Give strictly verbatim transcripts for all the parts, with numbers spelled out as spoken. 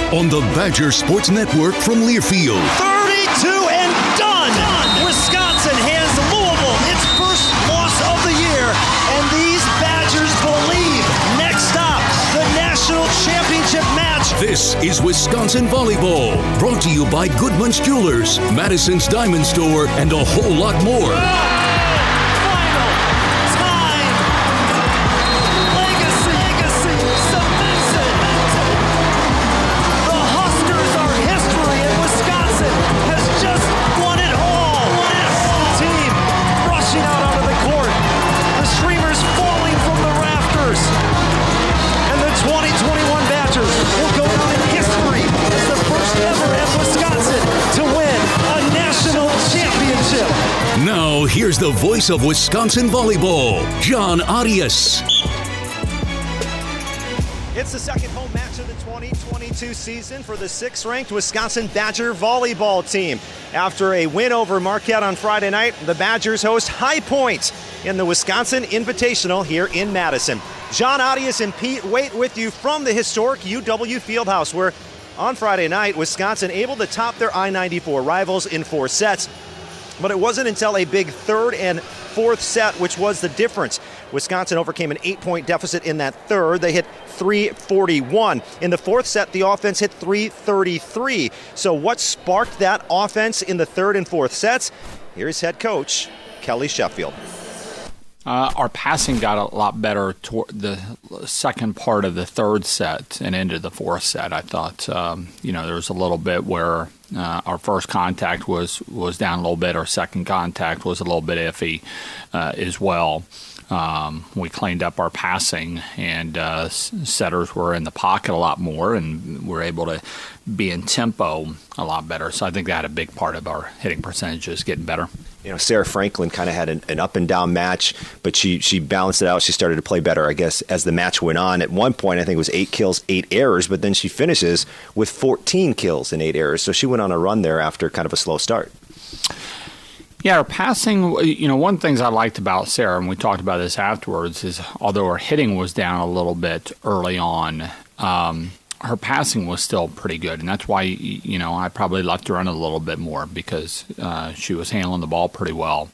on the Badger Sports Network from Learfield. thirty-two and done! done. Wisconsin hands Louisville its first loss of the year, and these Badgers believe. Next stop, the national championship match. This is Wisconsin Volleyball, brought to you by Goodman's Jewelers, Madison's Diamond Store, and a whole lot more. Now, here's the voice of Wisconsin volleyball, John Arias. It's the second home match of the twenty twenty-two season for the sixth-ranked Wisconsin Badger volleyball team. After a win over Marquette on Friday night, the Badgers host High Point in the Wisconsin Invitational here in Madison. John Arias and Pete Waite with you from the historic U W Fieldhouse, where on Friday night, Wisconsin able to top their I ninety-four rivals in four sets. But it wasn't until a big third and fourth set, which was the difference. Wisconsin overcame an eight-point deficit in that third. They hit three forty-one. In the fourth set, the offense hit three thirty-three. So what sparked that offense in the third and fourth sets? Here's head coach Kelly Sheffield. Uh, our passing got a lot better toward the second part of the third set and into the fourth set. I thought, um, you know, there was a little bit where uh, our first contact was, was down a little bit. Our second contact was a little bit iffy uh, as well. Um, we cleaned up our passing, and uh, setters were in the pocket a lot more, and we're able to be in tempo a lot better. So I think that had a big part of our hitting percentages getting better. You know, Sarah Franklin kind of had an, an up and down match, but she she balanced it out. She started to play better, I guess, as the match went on. At one point, I think it was eight kills, eight errors, but then she finishes with fourteen kills and eight errors. So she went on a run there after kind of a slow start. Yeah, her passing, you know, one of the things I liked about Sarah, and we talked about this afterwards, is although her hitting was down a little bit early on, um, her passing was still pretty good. And that's why, you know, I probably left her in a little bit more because uh, she was handling the ball pretty well.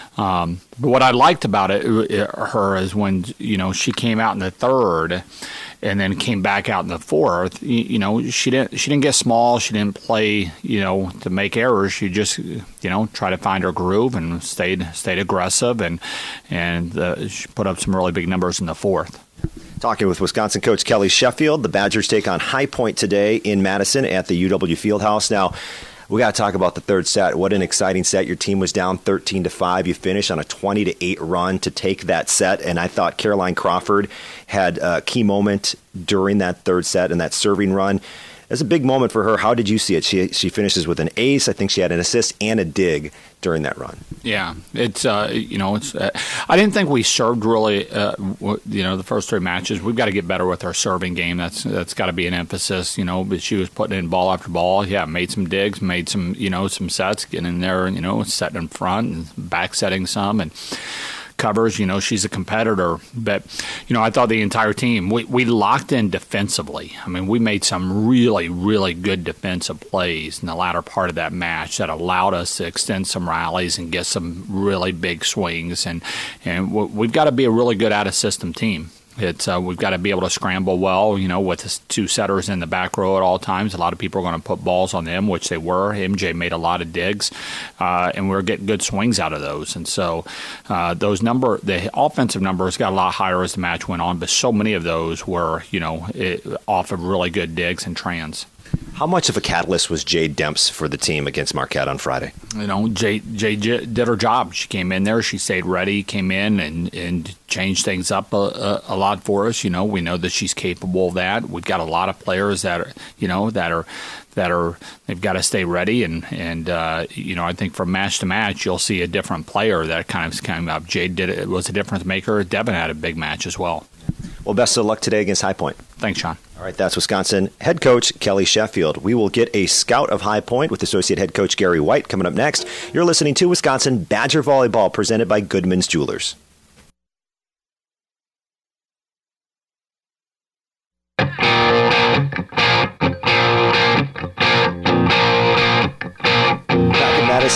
Um, but what I liked about it, it, her is when, you know, she came out in the third and then came back out in the fourth, you, you know, she didn't she didn't get small. She didn't play, you know, to make errors. She just, you know, tried to find her groove and stayed stayed aggressive, and, and uh, she put up some really big numbers in the fourth. Talking with Wisconsin coach Kelly Sheffield. The Badgers take on High Point today in Madison at the U W Fieldhouse. Now, we got to talk about the third set. What an exciting set. Your team was down thirteen to five. You finished on a twenty to eight run to take that set, and I thought Caroline Crawford had a key moment during that third set and that serving run. It's a big moment for her. How did you see it? She she finishes with an ace. I think she had an assist and a dig during that run. Yeah, it's uh, you know, it's. Uh, I didn't think we served really. Uh, you know, the first three matches, we've got to get better with our serving game. That's that's got to be an emphasis. You know, but she was putting in ball after ball. Yeah, made some digs, made some you know some sets, getting in there, you know, setting in front and back setting some and covers. You know, she's a competitor. But, you know, I thought the entire team, we, we locked in defensively. I mean, we made some really, really good defensive plays in the latter part of that match that allowed us to extend some rallies and get some really big swings. And, and we've got to be a really good out-of-system team. It's uh, we've got to be able to scramble well, you know, with the two setters in the back row at all times. A lot of people are going to put balls on them, which they were. M J made a lot of digs, uh, and we were getting good swings out of those. And so uh, those number, the offensive numbers got a lot higher as the match went on, but so many of those were, you know, it, off of really good digs and trans. How much of a catalyst was Jade Demps for the team against Marquette on Friday? You know, Jade, Jade did her job. She came in there, she stayed ready, came in and, and changed things up a, a, a lot for us. You know, we know that she's capable of that. We've got a lot of players that are, you know, that are that are they've got to stay ready. And and uh, you know, I think from match to match, you'll see a different player that kind of came up. Jade did it was a difference maker. Devin had a big match as well. Well, best of luck today against High Point. Thanks, Sean. All right, that's Wisconsin head coach Kelly Sheffield. We will get a scout of High Point with associate head coach Gary White coming up next. You're listening to Wisconsin Badger Volleyball presented by Goodman's Jewelers.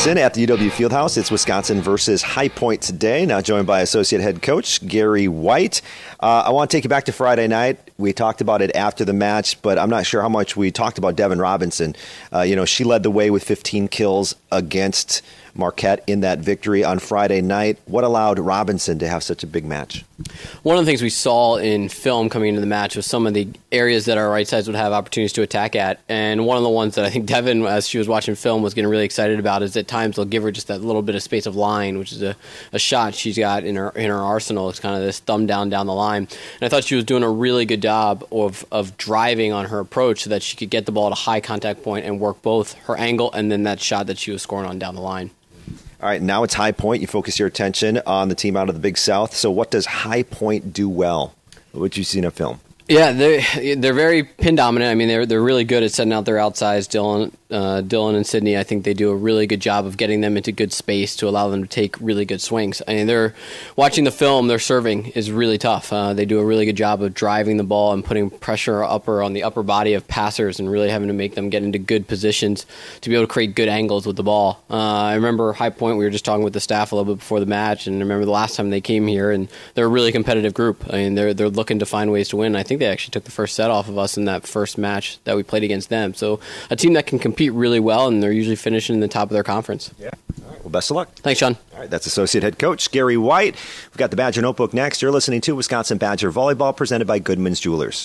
Madison at the U W Fieldhouse. It's Wisconsin versus High Point today. Now joined by Associate Head Coach Gary White. Uh, I want to take you back to Friday night. We talked about it after the match, but I'm not sure how much we talked about Devin Robinson. Uh, you know, she led the way with fifteen kills against Marquette in that victory on Friday night. What allowed Robinson to have such a big match? One of the things we saw in film coming into the match was some of the areas that our right sides would have opportunities to attack at. And one of the ones that I think Devin, as she was watching film, was getting really excited about is at times they'll give her just that little bit of space of line, which is a, a shot she's got in her in her arsenal. It's kind of this thumb down down the line. And I thought she was doing a really good job of, of driving on her approach so that she could get the ball at a high contact point and work both her angle and then that shot that she was scoring on down the line. All right, now it's High Point. You focus your attention on the team out of the Big South. So what does High Point do well? What you see in a film? Yeah, they're, they're very pin dominant. I mean, they're they're really good at setting out their outsides. Dylan, uh, Dylan and Sydney, I think they do a really good job of getting them into good space to allow them to take really good swings. I mean, they're watching the film. Their serving is really tough. Uh, they do a really good job of driving the ball and putting pressure upper on the upper body of passers and really having to make them get into good positions to be able to create good angles with the ball. Uh, I remember High Point. We were just talking with the staff a little bit before the match, and I remember the last time they came here, and they're a really competitive group. I mean, they're they're looking to find ways to win. I think they actually took the first set off of us in that first match that we played against them. So a team that can compete really well, and they're usually finishing in the top of their conference. Yeah. All right. Well, best of luck. Thanks, Sean. All right. That's Associate Head Coach Gary White. We've got the Badger Notebook next. You're listening to Wisconsin Badger Volleyball, presented by Goodman's Jewelers.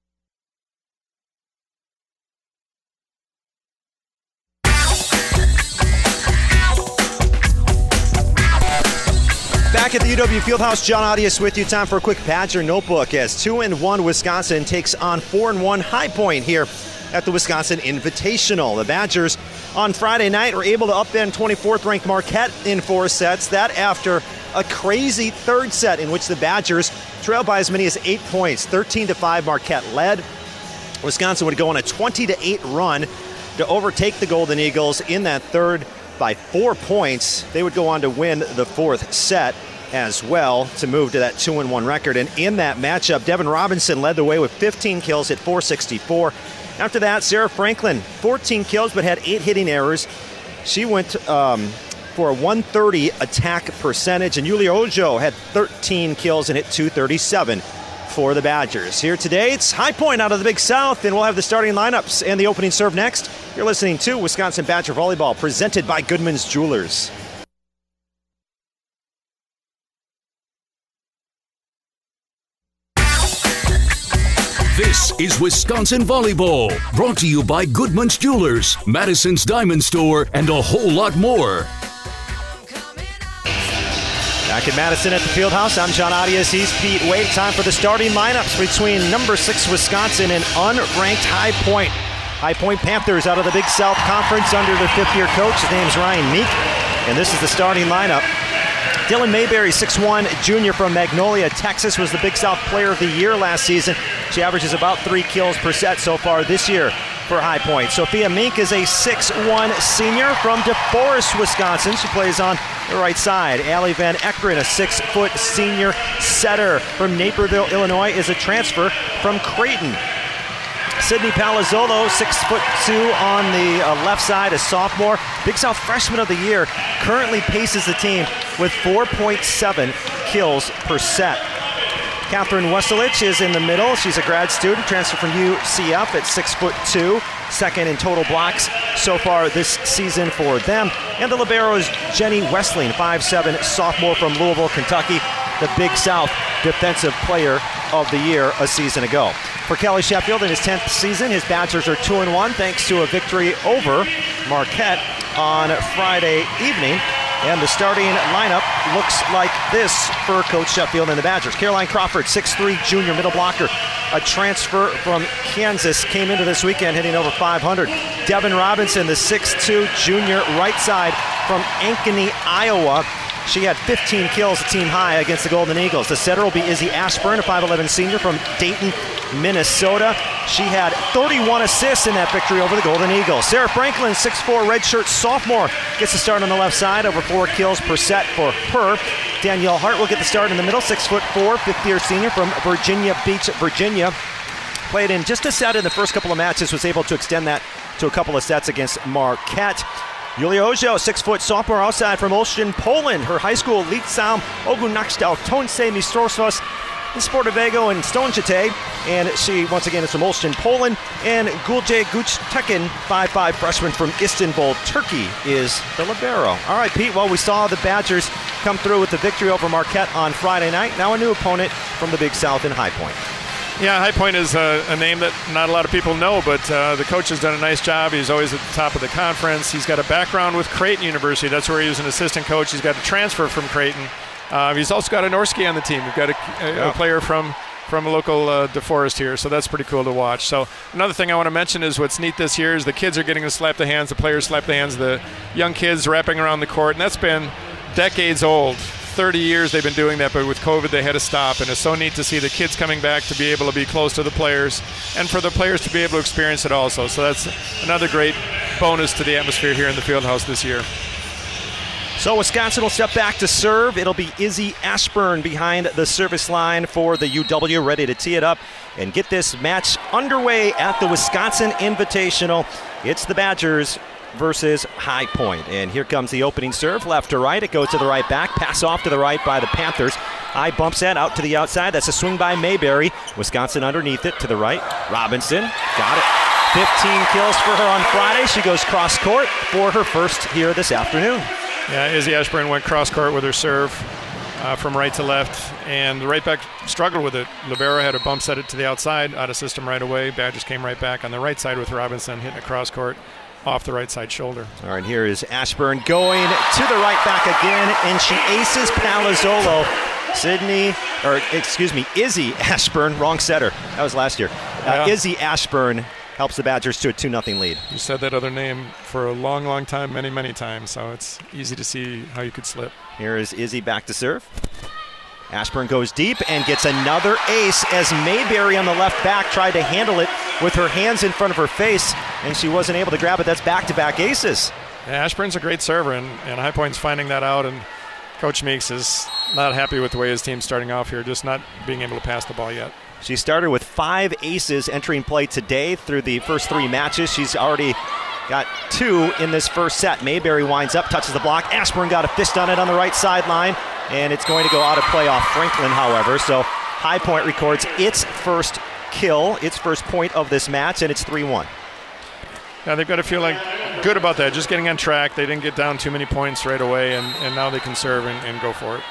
Back at the U W Fieldhouse, John Audius with you. Time for a quick Badger Notebook as two and one Wisconsin takes on four and one High Point here at the Wisconsin Invitational. The Badgers on Friday night were able to upend twenty-fourth ranked Marquette in four sets. That after a crazy third set in which the Badgers trailed by as many as eight points. thirteen to five Marquette led. Wisconsin would go on a twenty to eight run to overtake the Golden Eagles in that third by four points. They would go on to win the fourth set as well to move to that two and one record. And in that matchup, Devin Robinson led the way with fifteen kills at four sixty-four. After that, Sarah Franklin, fourteen kills but had eight hitting errors. She went um, for a one thirty attack percentage. And Yulia Ojo had thirteen kills and hit two thirty-seven for the Badgers. Here today, it's High Point out of the Big South, and we'll have the starting lineups and the opening serve next. You're listening to Wisconsin Badger Volleyball, presented by Goodman's Jewelers. This is Wisconsin Volleyball, brought to you by Goodman's Jewelers, Madison's Diamond Store, and a whole lot more. Back in Madison at the Fieldhouse, I'm John Audius. He's Pete Wade. Time for the starting lineups between number six Wisconsin and unranked High Point. High Point Panthers out of the Big South Conference under their fifth-year coach. His name's Ryan Meek, and this is the starting lineup. Dylan Mayberry, six one junior from Magnolia, Texas, was the Big South Player of the Year last season. She averages about three kills per set so far this year for High Point. Sophia Mink is a six one senior from DeForest, Wisconsin. She plays on the right side. Allie Van Ekeren, a six-foot senior setter from Naperville, Illinois, is a transfer from Creighton. Sydney Palazzolo, six foot two on the uh, left side, a sophomore. Big South Freshman of the Year, currently paces the team with four point seven kills per set. Catherine Weselich is in the middle. She's a grad student, transferred from U C F at six foot two, second in total blocks so far this season for them. And the libero is Jenny Westling, five seven sophomore from Louisville, Kentucky, the Big South Defensive Player of the Year a season ago. For Kelly Sheffield in his tenth season, his Badgers are two and one thanks to a victory over Marquette on Friday evening. And the starting lineup looks like this for Coach Sheffield and the Badgers. Caroline Crawford, six three junior middle blocker, a transfer from Kansas, came into this weekend hitting over five hundred. Devin Robinson, the six two junior right side from Ankeny, Iowa. She had fifteen kills, a team high against the Golden Eagles. The setter will be Izzy Ashburn, a five eleven senior from Dayton, Minnesota. She had thirty-one assists in that victory over the Golden Eagles. Sarah Franklin, six four redshirt sophomore, gets the start on the left side, over four kills per set for her. Danielle Hart will get the start in the middle, six foot four, fifth-year senior from Virginia Beach, Virginia. Played in just a set in the first couple of matches, was able to extend that to a couple of sets against Marquette. Julia Ojo, six-foot sophomore outside from Olsztyn, Poland. Her high school Liczał Ogunakstał Tonce Mistrzostwas Sportowego in Stonjate. And she, once again, is from Olsztyn, Poland. And Gülce Güçtekin, five five freshman from Istanbul, Turkey, is the libero. All right, Pete, well, we saw the Badgers come through with the victory over Marquette on Friday night. Now a new opponent from the Big South in High Point. Yeah, High Point is a, a name that not a lot of people know, but uh, the coach has done a nice job. He's always at the top of the conference. He's got a background with Creighton University. That's where he was an assistant coach. He's got a transfer from Creighton. Uh, he's also got a Norski on the team. We've got a, a, yeah. a player from, from a local uh, DeForest here, so that's pretty cool to watch. So another thing I want to mention is what's neat this year is the kids are getting to slap the hands, the players slap the hands, the young kids wrapping around the court, and that's been decades old. thirty years they've been doing that, but with COVID they had to stop, and it's so neat to see the kids coming back to be able to be close to the players and for the players to be able to experience it also. So that's another great bonus to the atmosphere here in the Fieldhouse this year. So Wisconsin will step back to serve. It'll be Izzy Ashburn behind the service line for the U W, ready to tee it up and get this match underway at the Wisconsin Invitational. It's the Badgers versus High Point. And here comes the opening serve, left to right. It goes to the right back. Pass off to the right by the Panthers. High bumps that out to the outside. That's a swing by Mayberry. Wisconsin underneath it to the right. Robinson got it. fifteen kills for her on Friday. She goes cross court for her first here this afternoon. Yeah, Izzy Ashburn went cross court with her serve uh, from right to left, and the right back struggled with it. Libero had a bump set it to the outside, out of system right away. Badgers came right back on the right side with Robinson hitting a cross court off the right side shoulder. All right, here is Ashburn going to the right back again, and she aces Palazzolo. Sydney, or excuse me, Izzy Ashburn, wrong setter. That was last year. Uh, yeah. Izzy Ashburn helps the Badgers to a two nothing lead. You said that other name for a long, long time, many, many times, so it's easy to see how you could slip. Here is Izzy back to serve. Ashburn goes deep and gets another ace as Mayberry on the left back tried to handle it with her hands in front of her face, and she wasn't able to grab it. That's back-to-back aces. Yeah, Ashburn's a great server, and, and High Point's finding that out, and Coach Meeks is not happy with the way his team's starting off here, just not being able to pass the ball yet. She started with five aces entering play today through the first three matches. She's already got two in this first set. Mayberry winds up, touches the block. Ashburn got a fist on it on the right sideline, and it's going to go out of play off Franklin, however. So High Point records its first kill, its first point of this match, and it's three one. Yeah, they've got to feel like good about that, just getting on track. They didn't get down too many points right away, and, and now they can serve and, and go for it.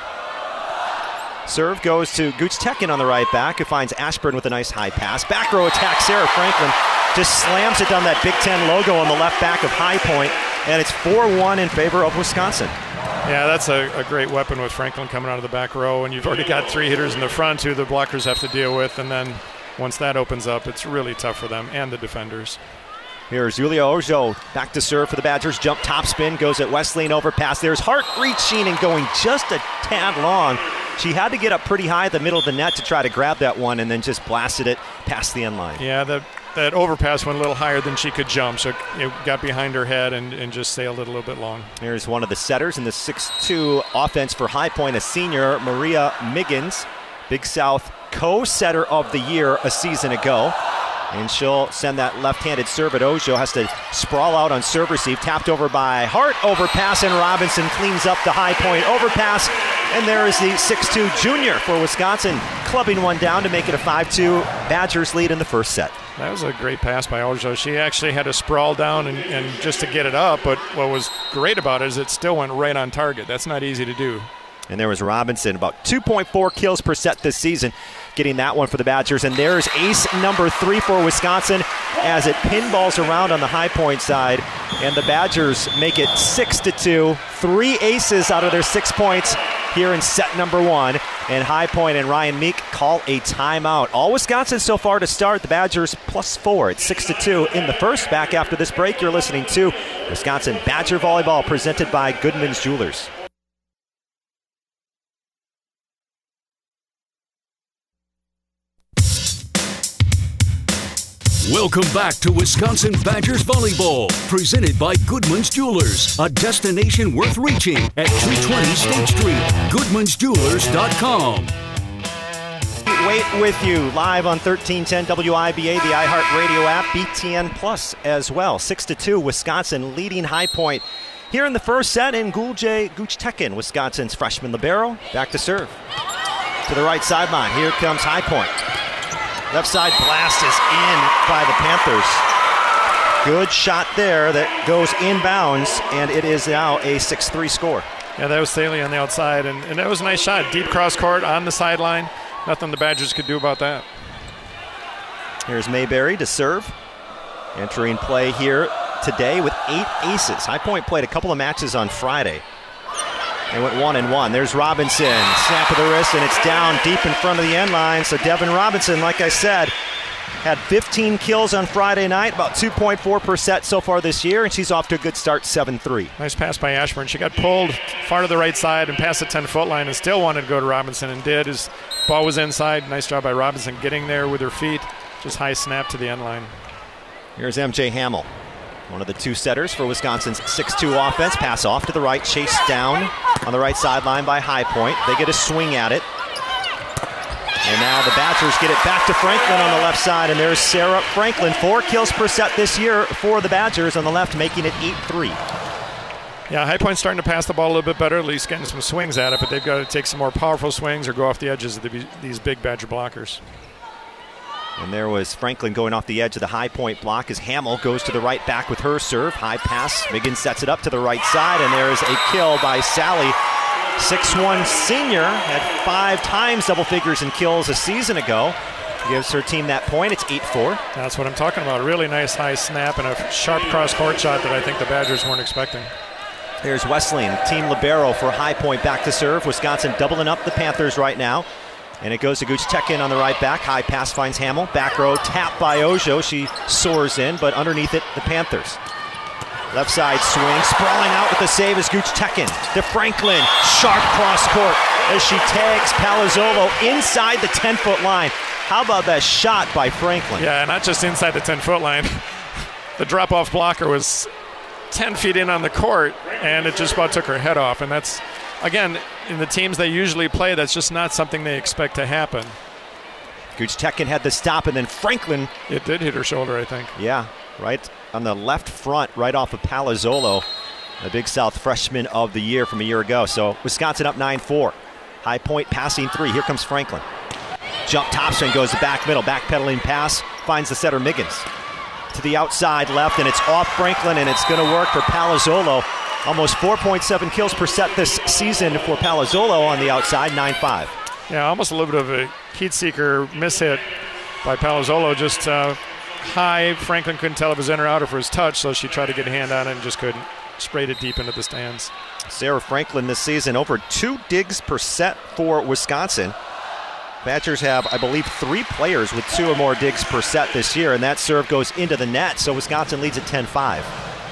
Serve goes to Güçtekin on the right back, who finds Ashburn with a nice high pass. Back row attack, Sarah Franklin just slams it down that Big Ten logo on the left back of High Point, and it's four one in favor of Wisconsin. Yeah, that's a, a great weapon with Franklin coming out of the back row, and you've already got three hitters in the front who the blockers have to deal with, and then once that opens up, it's really tough for them and the defenders. Here's Julia Ojo back to serve for the Badgers. Jump top spin, goes at Wesleyan, overpass. There's Hart reaching and going just a tad long. She had to get up pretty high at the middle of the net to try to grab that one, and then just blasted it past the end line. Yeah, the, that overpass went a little higher than she could jump, so it got behind her head and, and just sailed it a little bit long. Here's one of the setters in the six two offense for High Point, a senior, Maria Miggins, Big South co-setter of the year a season ago. And she'll send that left-handed serve at Ojo. Has to sprawl out on serve receive. Tapped over by Hart. Overpass, and Robinson cleans up the High Point overpass. And there is the six two junior for Wisconsin, clubbing one down to make it a five two Badgers lead in the first set. That was a great pass by Ojo. She actually had to sprawl down and, and just to get it up. But what was great about it is it still went right on target. That's not easy to do. And there was Robinson, about two point four kills per set this season, getting that one for the Badgers. And there's ace number three for Wisconsin as it pinballs around on the High Point side. And the Badgers make it six to two. Three aces out of their six points here in set number one. And High Point and Ryan Meek call a timeout. All Wisconsin so far to start. The Badgers plus four. It's six to two in the first. Back after this break, you're listening to Wisconsin Badger Volleyball, presented by Goodman's Jewelers. Welcome back to Wisconsin Badgers Volleyball, presented by Goodman's Jewelers, a destination worth reaching at two twenty State Street, goodmans jewelers dot com. Waite with you live on thirteen ten W I B A, the iHeartRadio app, B T N Plus as well. six to two, Wisconsin leading High Point here in the first set, in Gulje Guchtekin, Wisconsin's freshman libero. Back to serve. To the right sideline. Here comes High Point. Left side blast is in by the Panthers. Good shot there that goes inbounds, and it is now a six three score. Yeah, that was Staley on the outside, and, and that was a nice shot. Deep cross court on the sideline. Nothing the Badgers could do about that. Here's Mayberry to serve. Entering play here today with eight aces. High Point played a couple of matches on Friday. They went one and one. There's Robinson. Snap of the wrist, and it's down deep in front of the end line. So Devin Robinson, like I said, had fifteen kills on Friday night, about two point four per set so far this year, and she's off to a good start, seven three. Nice pass by Ashburn. She got pulled far to the right side and past the ten-foot line and still wanted to go to Robinson and did. His ball was inside. Nice job by Robinson getting there with her feet. Just high snap to the end line. Here's M J Hamill, one of the two setters for Wisconsin's six two offense. Pass off to the right, chased down on the right sideline by High Point. They get a swing at it. And now the Badgers get it back to Franklin on the left side, and there's Sarah Franklin. Four kills per set this year for the Badgers on the left, making it eight three. Yeah, High Point's starting to pass the ball a little bit better, at least getting some swings at it, but they've got to take some more powerful swings or go off the edges of the, these big Badger blockers. And there was Franklin going off the edge of the High Point block as Hamill goes to the right back with her serve. High pass. Miggins sets it up to the right side, and there is a kill by Sally. six one senior, had five times double figures in kills a season ago. Gives her team that point. It's eight four. That's what I'm talking about. A really nice high snap and a sharp cross-court shot that I think the Badgers weren't expecting. There's Wesleyan, team libero for High Point, back to serve. Wisconsin doubling up the Panthers right now. And it goes to Guchtekin on the right back. High pass finds Hamill. Back row tap by Ojo. She soars in, but underneath it, the Panthers. Left side swing. Sprawling out with the save is Guchtekin. To Franklin. Sharp cross court as she tags Palazzolo inside the ten-foot line. How about that shot by Franklin? Yeah, not just inside the ten-foot line. The drop-off blocker was ten feet in on the court, and it just about took her head off. And that's, again, in the teams they usually play, that's just not something they expect to happen. Guchtekin had the stop, and then Franklin. It did hit her shoulder, I think. Yeah, right on the left front, right off of Palazzolo, the Big South freshman of the year from a year ago. So Wisconsin up nine four. High Point passing three. Here comes Franklin. Jump topspin goes to back middle. Backpedaling pass finds the setter Miggins. To the outside left, and it's off Franklin, and it's going to work for Palazzolo. Almost four point seven kills per set this season for Palazzolo on the outside, nine five. Yeah, almost a little bit of a heat seeker mishit by Palazzolo. Just uh, high. Franklin couldn't tell if it was in or out or if it was touch, so she tried to get a hand on it and just couldn't. Sprayed it deep into the stands. Sarah Franklin this season over two digs per set for Wisconsin. Badgers have, I believe, three players with two or more digs per set this year, and that serve goes into the net, so Wisconsin leads at ten five.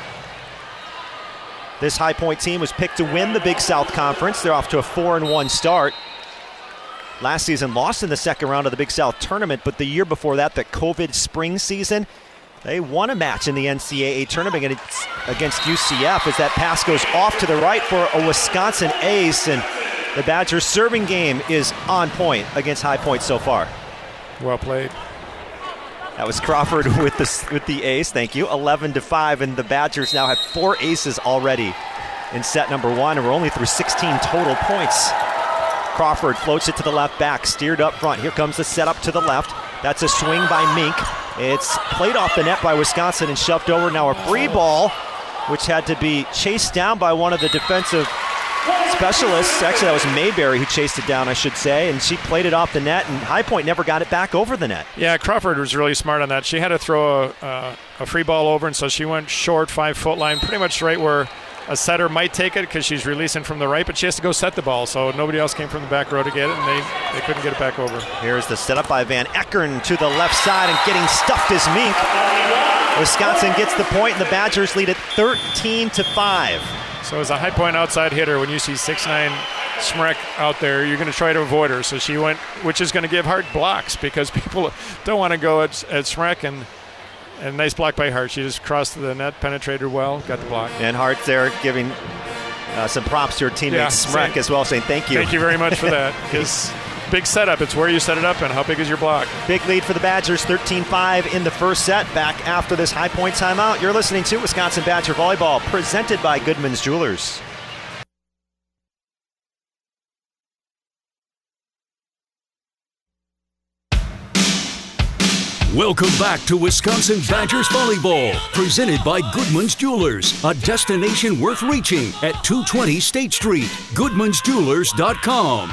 This High Point team was picked to win the Big South Conference. They're off to a four and one start. Last season lost in the second round of the Big South Tournament, but the year before that, the COVID spring season, they won a match in the N C double A tournament against U C F as that pass goes off to the right for a Wisconsin ace, and the Badgers' serving game is on point against High Point so far. Well played. That was Crawford with the with the ace. Thank you. eleven to five, and the Badgers now have four aces already in set number one, and we're only through sixteen total points. Crawford floats it to the left back, steered up front. Here comes the setup to the left. That's a swing by Mink. It's played off the net by Wisconsin and shoved over. Now a free ball, which had to be chased down by one of the defensive specialists. Actually, that was Mayberry who chased it down, I should say, and she played it off the net, and High Point never got it back over the net. Yeah, Crawford was really smart on that. She had to throw a, uh, a free ball over, and so she went short, five-foot line, pretty much right where a setter might take it because she's releasing from the right, but she has to go set the ball, so nobody else came from the back row to get it, and they, they couldn't get it back over. Here's the setup by Van Eckern to the left side, and getting stuffed is Mink. Wisconsin gets the point, and the Badgers lead it thirteen to five. So as a High Point outside hitter, when you see six nine Smrek out there, you're going to try to avoid her. So she went, which is going to give Hart blocks because people don't want to go at, at Smrek, and and nice block by Hart. She just crossed the net, penetrated well, got the block. And Hart there giving uh, some props to her teammate yeah, Smrek as well, saying thank you. Thank you very much for that, because big setup. It's where you set it up and how big is your block. Big lead for the Badgers, thirteen five in the first set. Back after this High Point timeout. You're listening to Wisconsin Badger Volleyball, presented by Goodman's Jewelers. Welcome back to Wisconsin Badgers Volleyball, presented by Goodman's Jewelers, a destination worth reaching at two twenty State Street, goodmans jewelers dot com.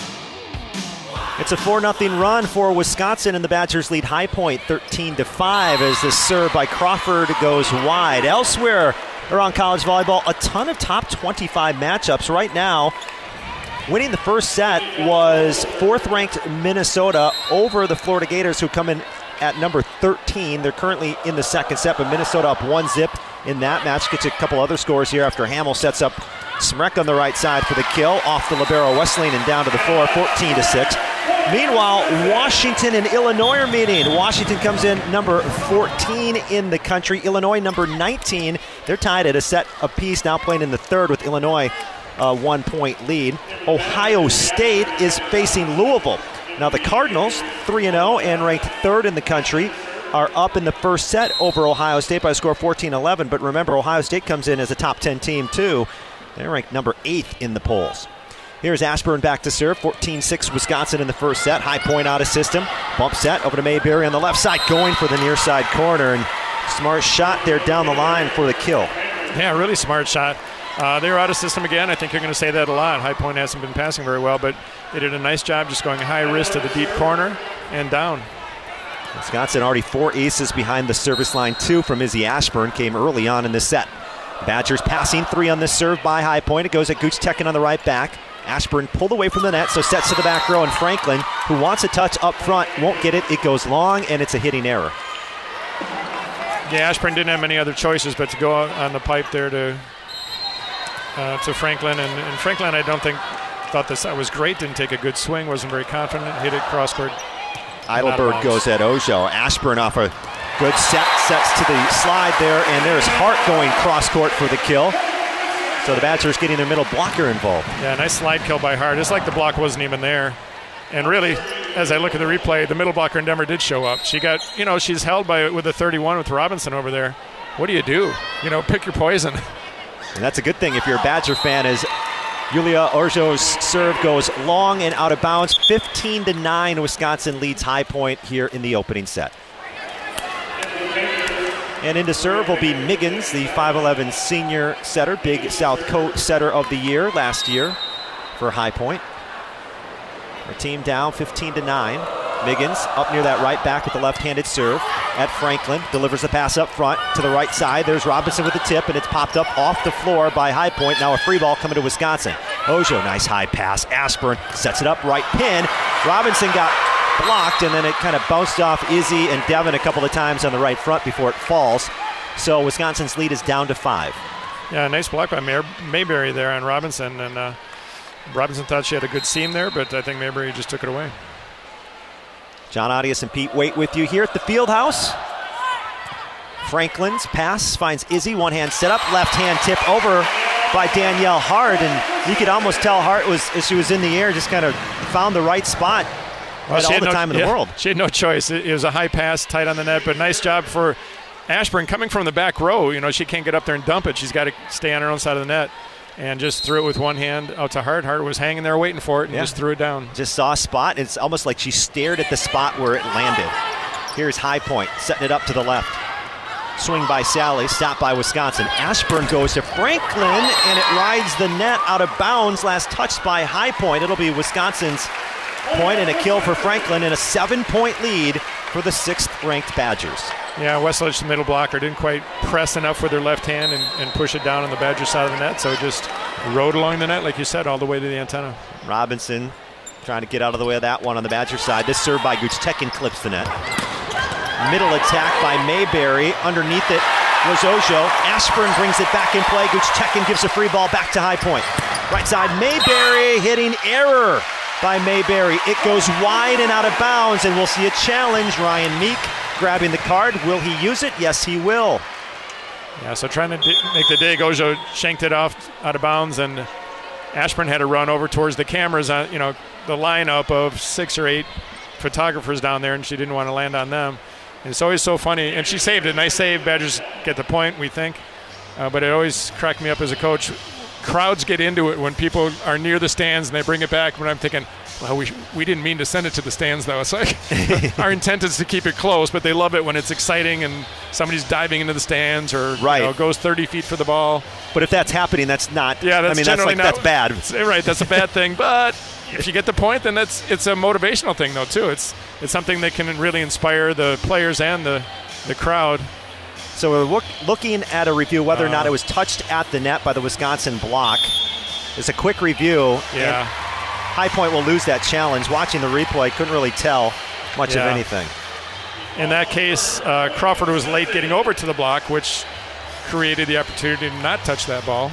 It's a four nothing run for Wisconsin, and the Badgers lead High Point thirteen to five as the serve by Crawford goes wide. Elsewhere around college volleyball, a ton of top twenty-five matchups right now. Winning the first set was fourth-ranked Minnesota over the Florida Gators, who come in at number thirteen. They're currently in the second set, but Minnesota up one zip in that match. Gets a couple other scores here after Hamill sets up Smrek on the right side for the kill. Off the libero Wesleyan and down to the floor, fourteen to six. Meanwhile, Washington and Illinois are meeting. Washington comes in number fourteen in the country. Illinois number nineteen. They're tied at a set apiece, now playing in the third with Illinois a one-point lead. Ohio State is facing Louisville. Now the Cardinals, three and oh and ranked third in the country, are up in the first set over Ohio State by a score of fourteen eleven. But remember, Ohio State comes in as a top ten team too. They're ranked number eighth in the polls. Here's Ashburn back to serve. fourteen six Wisconsin in the first set. High Point out of system. Bump set over to Mayberry on the left side, going for the near side corner. And smart shot there down the line for the kill. Yeah, really smart shot. Uh, they were out of system again. I think you're going to say that a lot. High Point hasn't been passing very well, but they did a nice job just going high wrist to the deep corner and down. Wisconsin already four aces behind the service line. Two from Izzy Ashburn came early on in this set. Badgers passing three on this serve by High Point. It goes at Gooch Tekken on the right back. Ashburn pulled away from the net, so sets to the back row, and Franklin, who wants a touch up front, won't get it. It goes long, and it's a hitting error. Yeah, Ashburn didn't have many other choices but to go out on the pipe there to uh, to Franklin. And, and Franklin, I don't think, thought this was great. Didn't take a good swing, wasn't very confident. Hit it cross court. Eidelberg goes at Ojo. Ashburn off a good set, sets to the slide there, and there's Hart going cross court for the kill. So the Badgers getting their middle blocker involved. Yeah, nice slide kill by Hart. It's like the block wasn't even there. And really, as I look at the replay, the middle blocker in Denver did show up. She got, you know, she's held by with a thirty-one with Robinson over there. What do you do? You know, pick your poison. And that's a good thing if you're a Badger fan, as Yulia Orjo's serve goes long and out of bounds. fifteen to nine, Wisconsin leads High Point here in the opening set. And into serve will be Miggins, the five eleven senior setter, Big South Coast setter of the year last year for High Point. Our team down fifteen to nine. Miggins up near that right back with the left-handed serve at Franklin. Delivers the pass up front to the right side. There's Robinson with the tip, and it's popped up off the floor by High Point. Now a free ball coming to Wisconsin. Ojo, nice high pass. Ashburn sets it up, right pin. Robinson got blocked, and then it kind of bounced off Izzy and Devin a couple of times on the right front before it falls. So Wisconsin's lead is down to five. Yeah, nice block by May- Mayberry there on Robinson. And uh, Robinson thought she had a good seam there, but I think Mayberry just took it away. John Audius and Pete Waite with you here at the Fieldhouse. Franklin's pass finds Izzy, one hand set up, left hand tip over by Danielle Hart, and you could almost tell Hart was, as she was in the air, just kind of found the right spot well, at all the no, time in yeah, the world. She had no choice. It, it was a high pass, tight on the net, but nice job for Ashburn coming from the back row. You know, she can't get up there and dump it. She's got to stay on her own side of the net. And just threw it with one hand out to Hart. Hart was hanging there waiting for it and yeah. just threw it down. Just saw a spot. It's almost like she stared at the spot where it landed. Here's High Point, setting it up to the left. Swing by Sally, stop by Wisconsin. Ashburn goes to Franklin, and it rides the net out of bounds. Last touched by High Point. It'll be Wisconsin's point and a kill for Franklin, and a seven-point lead for the sixth-ranked Badgers. Yeah, Westledge, the middle blocker, didn't quite press enough with her left hand and, and push it down on the Badger side of the net, so it just rode along the net, like you said, all the way to the antenna. Robinson trying to get out of the way of that one on the Badger side. This serve by Gooch Tekken clips the net. Middle attack by Mayberry. Underneath it was Ojo. Ashburn brings it back in play. Gooch Tekken gives a free ball back to High Point. Right side, Mayberry hitting error by Mayberry. It goes wide and out of bounds, and we'll see a challenge. Ryan Meek grabbing the card. Will he use it? Yes, he will. Yeah, so trying to d- make the dig. Ojo shanked it off out of bounds, and Ashburn had to run over towards the cameras on, you know, the lineup of six or eight photographers down there, and she didn't want to land on them. And it's always so funny. And she saved it. Nice save. Badgers get the point, we think. Uh, but it always cracked me up as a coach. Crowds get into it when people are near the stands and they bring it back. When I'm thinking, well, we we didn't mean to send it to the stands, though. It's like our intent is to keep it close, but they love it when it's exciting and somebody's diving into the stands or right. you know, goes thirty feet for the ball. But if that's happening, that's not. Yeah, that's I mean, generally that's, like, not, that's bad. Right, that's a bad thing. But if you get the point, then that's it's a motivational thing, though, too. It's it's something that can really inspire the players and the the crowd. So we're look, looking at a review whether uh, or not it was touched at the net by the Wisconsin block. It's a quick review. Yeah. High Point will lose that challenge. Watching the replay, couldn't really tell much yeah. of anything. In that case, uh, Crawford was late getting over to the block, which created the opportunity to not touch that ball.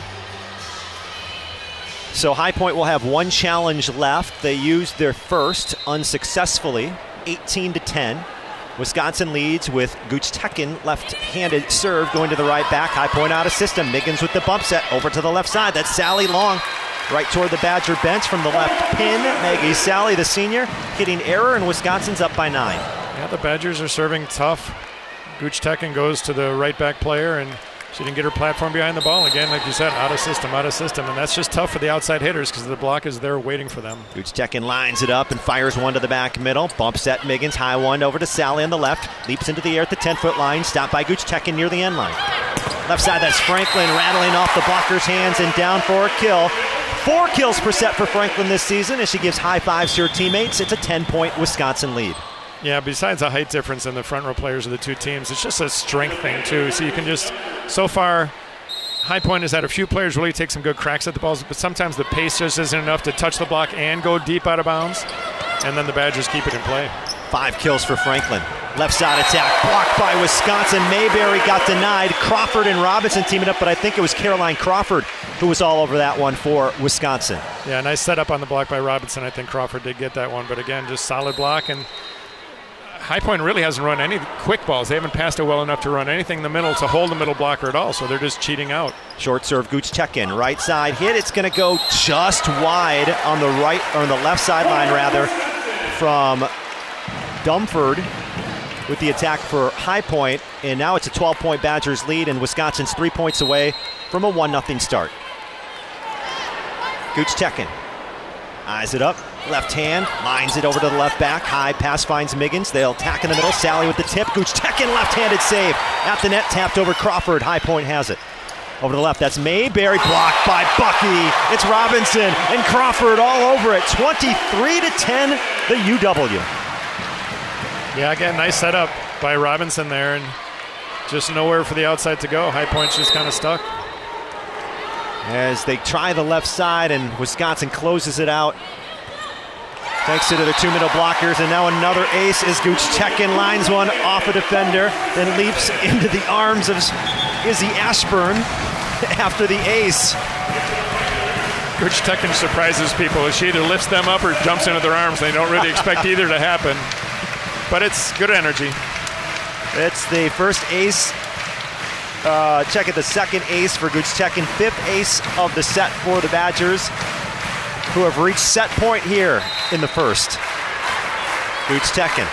So High Point will have one challenge left. They used their first unsuccessfully, eighteen to ten. Wisconsin leads with Gooch Tekin left-handed serve going to the right back. High Point out of system. Miggins with the bump set over to the left side. That's Sally Long right toward the Badger bench from the left pin. Maggie Sally, the senior, hitting error, and Wisconsin's up by nine. Yeah, the Badgers are serving tough. Gooch Tekin goes to the right back player, and she didn't get her platform behind the ball. Again, like you said, out of system, out of system. And that's just tough for the outside hitters because the block is there waiting for them. Gooch Tekin lines it up and fires one to the back middle. Bump set Miggins, high one over to Sally on the left. Leaps into the air at the ten-foot line. Stopped by Gooch Tekin near the end line. Left side, that's Franklin rattling off the blocker's hands and down for a kill. Four kills per set for Franklin this season as she gives high fives to her teammates. It's a ten-point Wisconsin lead. Yeah, besides the height difference in the front row players of the two teams, it's just a strength thing, too. So you can just, so far, High Point has had a few players really take some good cracks at the balls, but sometimes the pace just isn't enough to touch the block and go deep out of bounds, and then the Badgers keep it in play. Five kills for Franklin. Left side attack blocked by Wisconsin. Mayberry got denied. Crawford and Robinson teaming up, but I think it was Caroline Crawford who was all over that one for Wisconsin. Yeah, nice setup on the block by Robinson. I think Crawford did get that one, but again, just solid block. And High Point really hasn't run any quick balls. They haven't passed it well enough to run anything in the middle to hold the middle blocker at all, so they're just cheating out. Short serve, Gooch Tekin. Right side hit. It's going to go just wide on the right, or on the left sideline, rather, from Dumford with the attack for High Point. And now it's a twelve-point Badgers lead, and Wisconsin's three points away from a one nothing start. Gooch Tekin eyes it up. Left hand, lines it over to the left back. High pass finds Miggins. They'll attack in the middle. Sally with the tip. Gooch Tekin, left-handed save. At the net, tapped over Crawford. High Point has it. Over to the left, that's Mayberry, blocked by Bucky. It's Robinson and Crawford all over it. twenty-three to ten, the U W. Yeah, again, nice setup by Robinson there, and just nowhere for the outside to go. High Point's just kind of stuck. As they try the left side, and Wisconsin closes it out. Thanks to the two middle blockers, and now another ace as Gooch Tekin lines one off a defender, then leaps into the arms of Izzy Ashburn after the ace. Gooch Tekin surprises people. She either lifts them up or jumps into their arms. They don't really expect either to happen, but it's good energy. It's the first ace. Uh, check it, the second ace for Gooch Tekin, fifth ace of the set for the Badgers, who have reached set point here in the first. Gooch Tekin.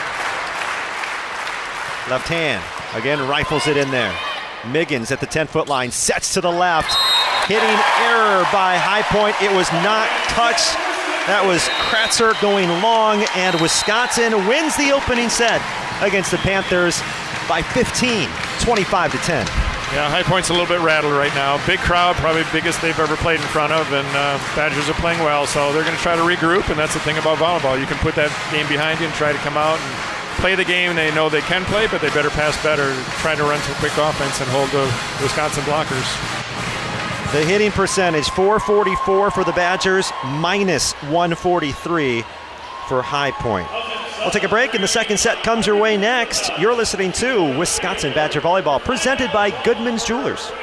Left hand, again rifles it in there. Miggins at the ten-foot line, sets to the left. Hitting error by High Point. It was not touched. That was Kratzer going long, and Wisconsin wins the opening set against the Panthers by fifteen, twenty-five to ten. Yeah, High Point's a little bit rattled right now. Big crowd, probably the biggest they've ever played in front of, and uh, Badgers are playing well, so they're going to try to regroup, and that's the thing about volleyball. You can put that game behind you and try to come out and play the game they know they can play, but they better pass better, try to run some quick offense and hold the Wisconsin blockers. The hitting percentage, four forty-four for the Badgers, minus one forty-three for High Point. We'll take a break, and the second set comes your way next. You're listening to Wisconsin Badger Volleyball, presented by Goodman's Jewelers.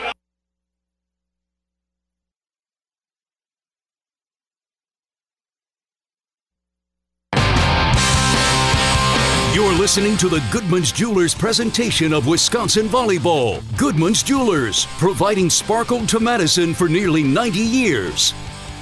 You're listening to the Goodman's Jewelers presentation of Wisconsin Volleyball. Goodman's Jewelers, providing sparkle to Madison for nearly ninety years.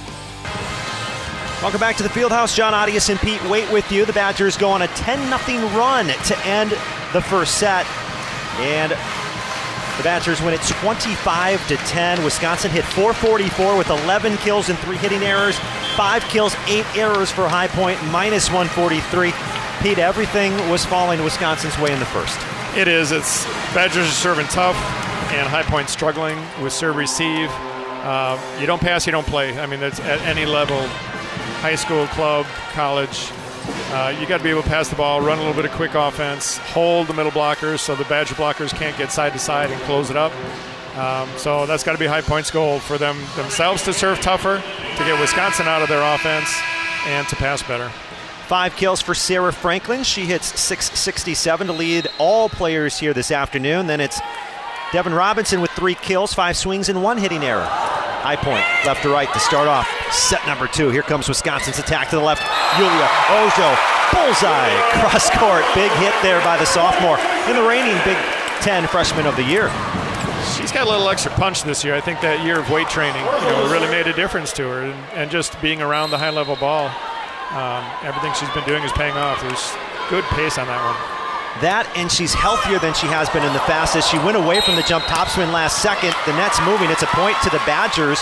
Welcome back to the Fieldhouse. John Audius and Pete Waite with you. The Badgers go on a ten nothing run to end the first set. And the Badgers win it twenty-five to ten. Wisconsin hit four forty-four with eleven kills and three hitting errors. Five kills, eight errors for High Point, minus one forty-three. Pete, everything was falling Wisconsin's way in the first. It is. It's Badgers are serving tough, and High Point struggling with serve receive. Uh, you don't pass, you don't play. I mean, that's at any level, high school, club, college. Uh, you got to be able to pass the ball, run a little bit of quick offense, hold the middle blockers so the Badger blockers can't get side to side and close it up. Um, so that's got to be High Point's goal for them themselves to serve tougher, to get Wisconsin out of their offense, and to pass better. Five kills for Sarah Franklin. She hits six sixty-seven to lead all players here this afternoon. Then it's Devin Robinson with three kills, five swings, and one hitting error. High Point, left to right to start off set number two. Here comes Wisconsin's attack to the left. Yulia Ojo, bullseye, cross court. Big hit there by the sophomore and the reigning Big Ten freshman of the year. She's got a little extra punch this year. I think that year of weight training, you know, really made a difference to her, and, and just being around the high-level ball. Um, everything she's been doing is paying off. There's good pace on that one. That, and she's healthier than she has been in the fastest. She went away from the jump topspin last second. The net's moving. It's a point to the Badgers.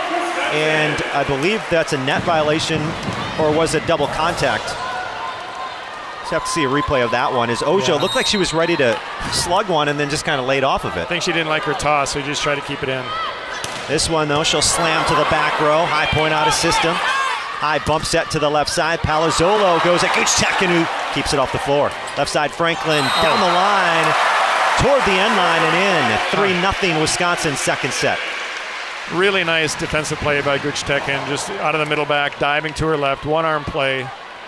And I believe that's a net violation, or was it double contact? Just have to see a replay of that one. As Ojo yeah. looked like she was ready to slug one and then just kind of laid off of it. I think she didn't like her toss, so she just tried to keep it in. This one, though, she'll slam to the back row. High Point out of system. High bump set to the left side. Palazzolo goes at Guchtekin, who keeps it off the floor. Left side, Franklin down the line, toward the end line and in. three nothing Wisconsin second set. Really nice defensive play by Guchtekin, just out of the middle back, diving to her left, one-arm play.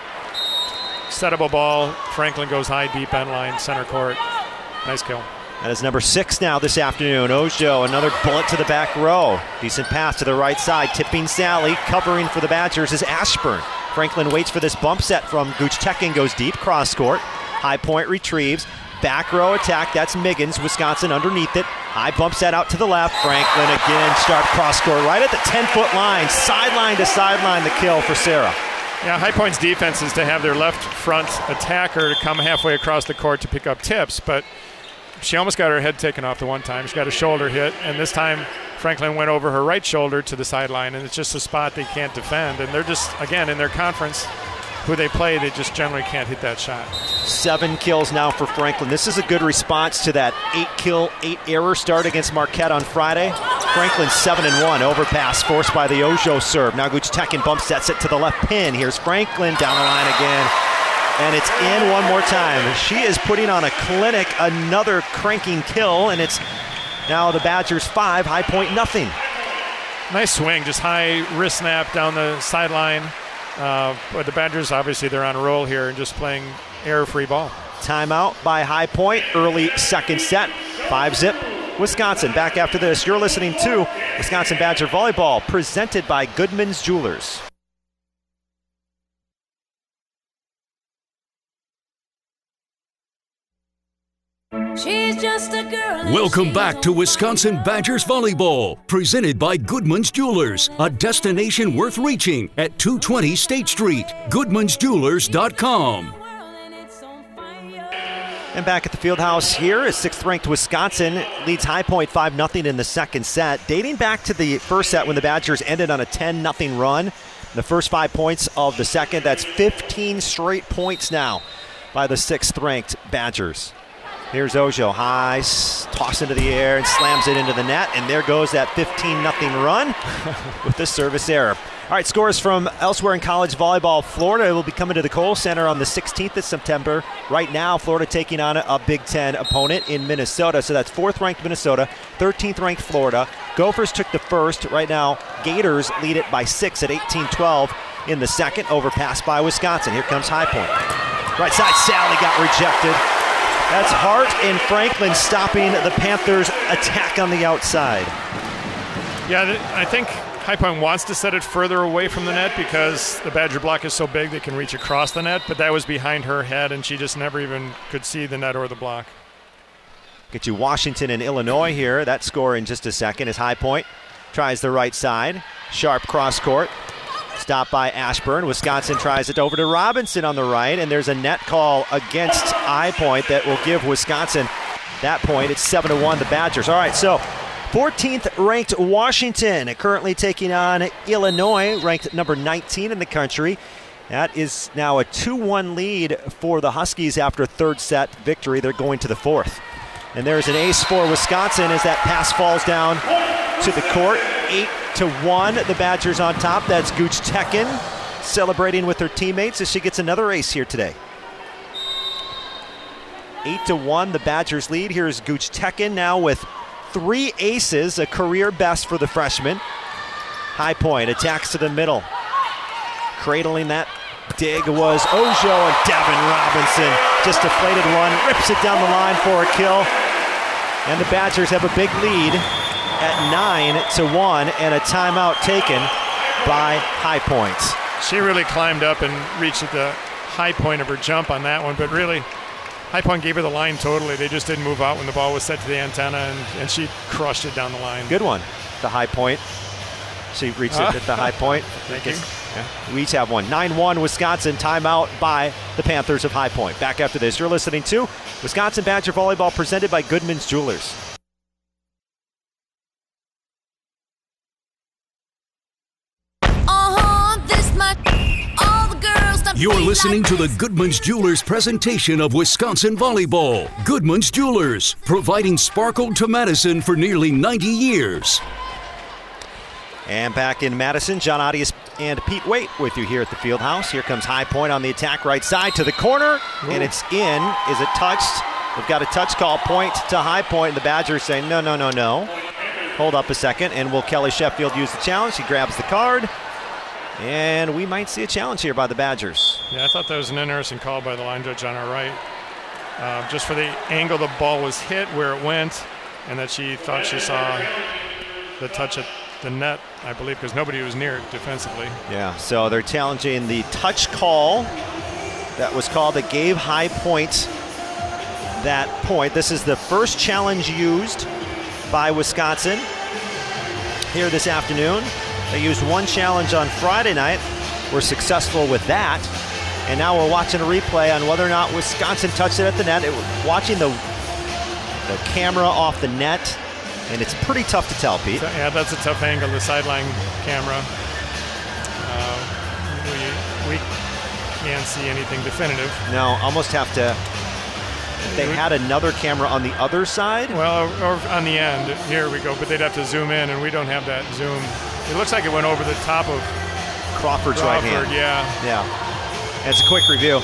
Settable ball. Franklin goes high, deep end line, center court. Nice kill. That is number six now this afternoon. Ojo, another bullet to the back row. Decent pass to the right side. Tipping Sally. Covering for the Badgers is Ashburn. Franklin waits for this bump set from Guchtekin. Goes deep, cross court. High Point retrieves. Back row attack. That's Miggins. Wisconsin underneath it. High bump set out to the left. Franklin again. Start cross court right at the ten-foot line. Sideline to sideline the kill for Sarah. Yeah, High Point's defense is to have their left front attacker to come halfway across the court to pick up tips, but she almost got her head taken off the one time. She got a shoulder hit, and this time Franklin went over her right shoulder to the sideline, and it's just a spot they can't defend. And they're just, again, in their conference, who they play, they just generally can't hit that shot. Seven kills now for Franklin. This is a good response to that eight kill, eight error start against Marquette on Friday. Franklin seven and one, overpass forced by the Ojo serve. Now Guchtekin bump sets it to the left pin. Here's Franklin down the line again. And it's in one more time. She is putting on a clinic, another cranking kill, and it's now the Badgers five, High Point nothing. Nice swing, just high wrist snap down the sideline. Uh, but the Badgers, obviously, they're on a roll here and just playing error-free ball. Timeout by High Point, early second set, five zip. Wisconsin back after this. You're listening to Wisconsin Badger Volleyball, presented by Goodman's Jewelers. She's just a girl. Welcome back to Wisconsin Badgers Volleyball, presented by Goodman's Jewelers, a destination worth reaching at two twenty State Street. Goodmans Jewelers dot com. And back at the Fieldhouse here is sixth-ranked Wisconsin leads High Point five nothing in the second set. Dating back to the first set when the Badgers ended on a ten nothing run, the first five points of the second, that's fifteen straight points now by the sixth-ranked Badgers. Here's Ojo, high, toss into the air and slams it into the net, and there goes that fifteen nothing run with the service error. All right, scores from elsewhere in college volleyball. Florida will be coming to the Kohl Center on the sixteenth of September. Right now, Florida taking on a Big Ten opponent in Minnesota. So that's fourth-ranked Minnesota, thirteenth-ranked Florida. Gophers took the first. Right now, Gators lead it by six at eighteen twelve in the second. Overpass by Wisconsin. Here comes High Point. Right side, Sally got rejected. That's Hart and Franklin stopping the Panthers' attack on the outside. Yeah, I think High Point wants to set it further away from the net because the Badger block is so big they can reach across the net, but that was behind her head, and she just never even could see the net or the block. Get you Washington and Illinois here. That score in just a second as High Point tries the right side. Sharp cross court. Stopped by Ashburn. Wisconsin tries it over to Robinson on the right, and there's a net call against High Point that will give Wisconsin that point. It's seven to one, the Badgers. All right, so fourteenth ranked Washington currently taking on Illinois, ranked number nineteen in the country. That is now a two one lead for the Huskies after a third set victory. They're going to the fourth. And there's an ace for Wisconsin as that pass falls down to the court. eight to one, the Badgers on top. That's Gooch Tekin celebrating with her teammates as she gets another ace here today. eight to one, the Badgers lead. Here's Gooch Tekin now with three aces, a career best for the freshman. High Point attacks to the middle. Cradling that dig was Ojo, and Devin Robinson just deflated one, rips it down the line for a kill. And the Badgers have a big lead at nine to one, and a timeout taken by High Point. She really climbed up and reached at the high point of her jump on that one, but really High Point gave her the line totally. They just didn't move out when the ball was set to the antenna, and, and she crushed it down the line. Good one, the High Point. She reached it at the high point. Thank you. Yeah. We each have one. nine one Wisconsin, timeout by the Panthers of High Point. Back after this, you're listening to Wisconsin Badger Volleyball presented by Goodman's Jewelers. Uh-huh, this much. All the girls stop. You're listening to the Goodman's Jewelers presentation of Wisconsin Volleyball. Goodman's Jewelers, providing sparkle to Madison for nearly ninety years. And back in Madison, John Audius and Pete Waite with you here at the field house. Here comes High Point on the attack, right side to the corner, Ooh. and it's in. Is it touched? We've got a touch call, point to High Point. The Badgers say, no, no, no, no. Hold up a second, and will Kelly Sheffield use the challenge? He grabs the card, and we might see a challenge here by the Badgers. Yeah, I thought that was an interesting call by the line judge on our right. Uh, just for the angle the ball was hit, where it went, and that she thought she saw the touch at the net, I believe, because nobody was near it defensively. Yeah, so they're challenging the touch call that was called that gave High Point that point. This is the first challenge used by Wisconsin here this afternoon. They used one challenge on Friday night. Were successful with that. And now we're watching a replay on whether or not Wisconsin touched it at the net. It was watching the, the camera off the net. And it's pretty tough to tell, Pete. Yeah, that's a tough angle, the sideline camera. Uh, we, we can't see anything definitive. No, almost have to. If they had another camera on the other side? Well, or, or on the end. Here we go, but they'd have to zoom in, and we don't have that zoom. It looks like it went over the top of Crawford's Crawford, right hand. Yeah. Yeah. And it's a quick review.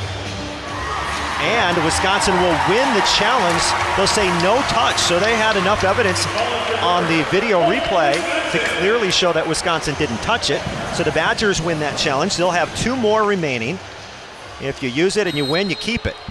And Wisconsin will win the challenge. They'll say no touch. So they had enough evidence on the video replay to clearly show that Wisconsin didn't touch it. So the Badgers win that challenge. They'll have two more remaining. If you use it and you win, you keep it.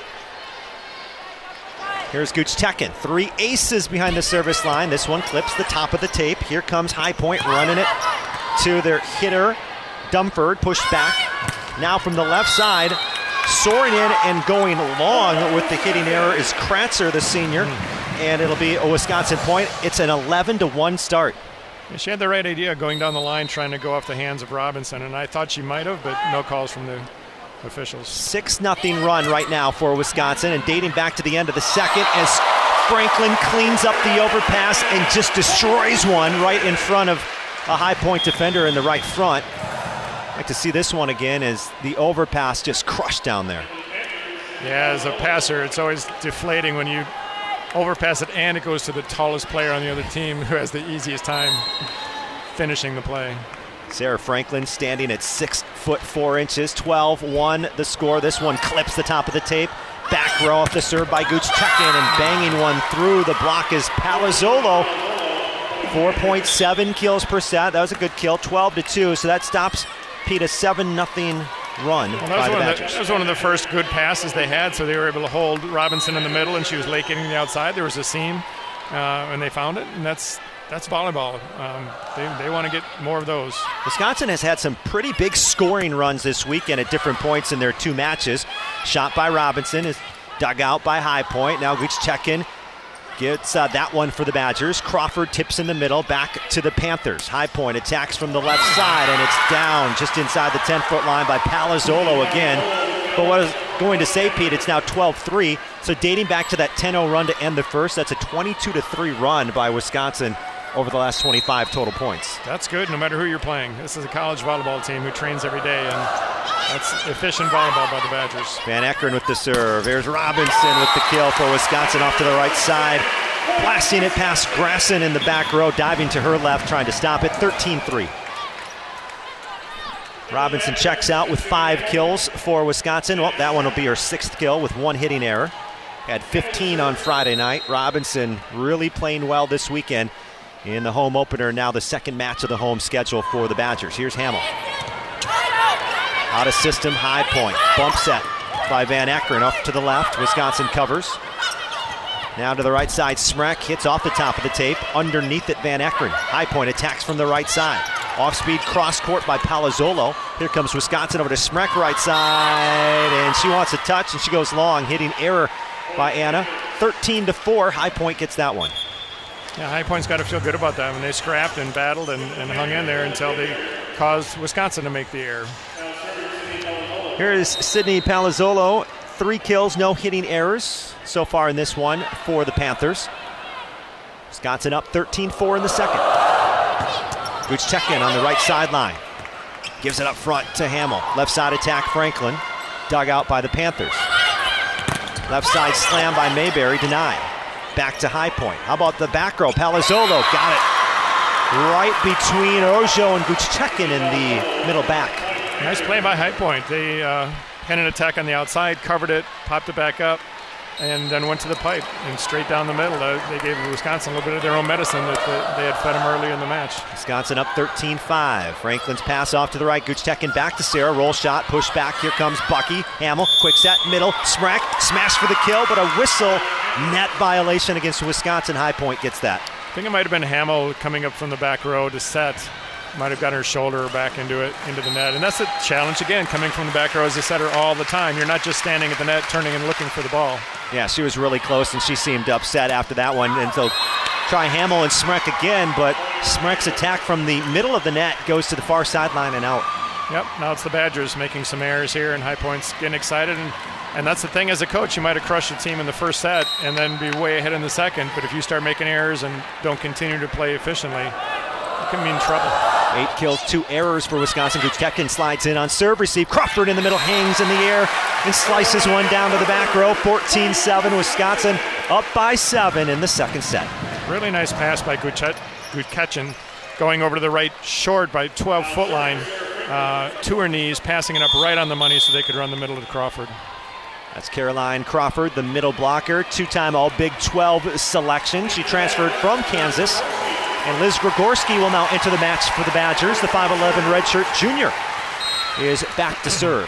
Here's Gooch Tekin. Three aces behind the service line. This one clips the top of the tape. Here comes High Point running it to their hitter, Dumford, pushed back. Now from the left side, soaring in and going long with the hitting error is Kratzer, the senior, and it'll be a Wisconsin point. It's an eleven to one start. Yeah, she had the right idea going down the line, trying to go off the hands of Robinson, and I thought she might have, but no calls from the officials. six nothing run right now for Wisconsin, and dating back to the end of the second as Franklin cleans up the overpass and just destroys one right in front of a High Point defender in the right front. I'd like to see this one again as the overpass just crushed down there. Yeah, as a passer, it's always deflating when you overpass it and it goes to the tallest player on the other team who has the easiest time finishing the play. Sarah Franklin standing at six foot four inches, twelve one the score. This one clips the top of the tape. Back row off the serve by Gooch Tekin, and banging one through the block is Palazzolo. four point seven kills per set. That was a good kill, twelve to two. So that stops Pete a seven nothing run well, that by the was Badgers. The, that was one of the first good passes they had, so they were able to hold Robinson in the middle, and she was late getting the outside. There was a seam, uh, and they found it, and that's that's volleyball. Um, they they want to get more of those. Wisconsin has had some pretty big scoring runs this weekend at different points in their two matches. Shot by Robinson is dug out by High Point. Now Gooch Tekin gets uh, that one for the Badgers. Crawford tips in the middle, back to the Panthers. High Point attacks from the left side, and it's down just inside the ten-foot line by Palazzolo again. But what I was going to say, Pete, it's now twelve three. So dating back to that ten oh run to end the first, that's a twenty-two to three run by Wisconsin over the last twenty-five total points. That's good no matter who you're playing. This is a college volleyball team who trains every day, and that's efficient volleyball by the Badgers. Van Eckeren with the serve. There's Robinson with the kill for Wisconsin off to the right side. Blasting it past Grasson in the back row, diving to her left, trying to stop it. thirteen three. Robinson checks out with five kills for Wisconsin. Well, that one will be her sixth kill with one hitting error. Had fifteen on Friday night. Robinson really playing well this weekend in the home opener, now the second match of the home schedule for the Badgers. Here's Hamill. Out of system, High Point. Bump set by Van Eckeren off to the left. Wisconsin covers. Now to the right side, Smrek hits off the top of the tape. Underneath it, Van Eckeren. High Point attacks from the right side. Off-speed cross court by Palazzolo. Here comes Wisconsin over to Smrek, right side, and she wants a touch, and she goes long, hitting error by Anna. thirteen to four, High Point gets that one. Yeah, High Point's got to feel good about that when they scrapped and battled and, and hung in there until they caused Wisconsin to make the error. Here is Sydney Palazzolo. Three kills, no hitting errors so far in this one for the Panthers. Wisconsin up thirteen four in the second. Guchtekin on the right sideline. Gives it up front to Hamill. Left side attack, Franklin. Dug out by the Panthers. Left side slam by Mayberry, denied. Back to High Point. How about the back row? Palazzolo got it right between Ojo and Guchtekin in the middle back. Nice play by High Point. They uh, had an attack on the outside, covered it, popped it back up, and then went to the pipe and straight down the middle. Uh, they gave Wisconsin a little bit of their own medicine that the, they had fed them earlier in the match. Wisconsin up thirteen five. Franklin's pass off to the right. Guchtekin back to Sarah. Roll shot, push back. Here comes Bucky. Hamill, quick set, middle. Smrek, smash for the kill, but a whistle. Net violation against Wisconsin. High Point gets that. I think it might have been Hamill coming up from the back row to set. Might have gotten her shoulder back into it, into the net. And that's a challenge, again, coming from the back row as a setter all the time. You're not just standing at the net, turning and looking for the ball. Yeah, she was really close, and she seemed upset after that one. And so try Hamill and Smrek again, but Smrek's attack from the middle of the net goes to the far sideline and out. Yep, now it's the Badgers making some errors here, and High Point's getting excited. And, and that's the thing, as a coach, you might have crushed your team in the first set and then be way ahead in the second. But if you start making errors and don't continue to play efficiently, it can mean trouble. Eight kills, two errors for Wisconsin. Guchtekin slides in on serve receive. Crawford in the middle, hangs in the air and slices one down to the back row. fourteen seven, Wisconsin up by seven in the second set. Really nice pass by Guchtekin, going over to the right short by twelve-foot line, uh, to her knees, passing it up right on the money so they could run the middle to Crawford. That's Caroline Crawford, the middle blocker, two-time All-Big twelve selection. She transferred from Kansas. And Liz Grigorski will now enter the match for the Badgers. The five eleven redshirt junior is back to serve.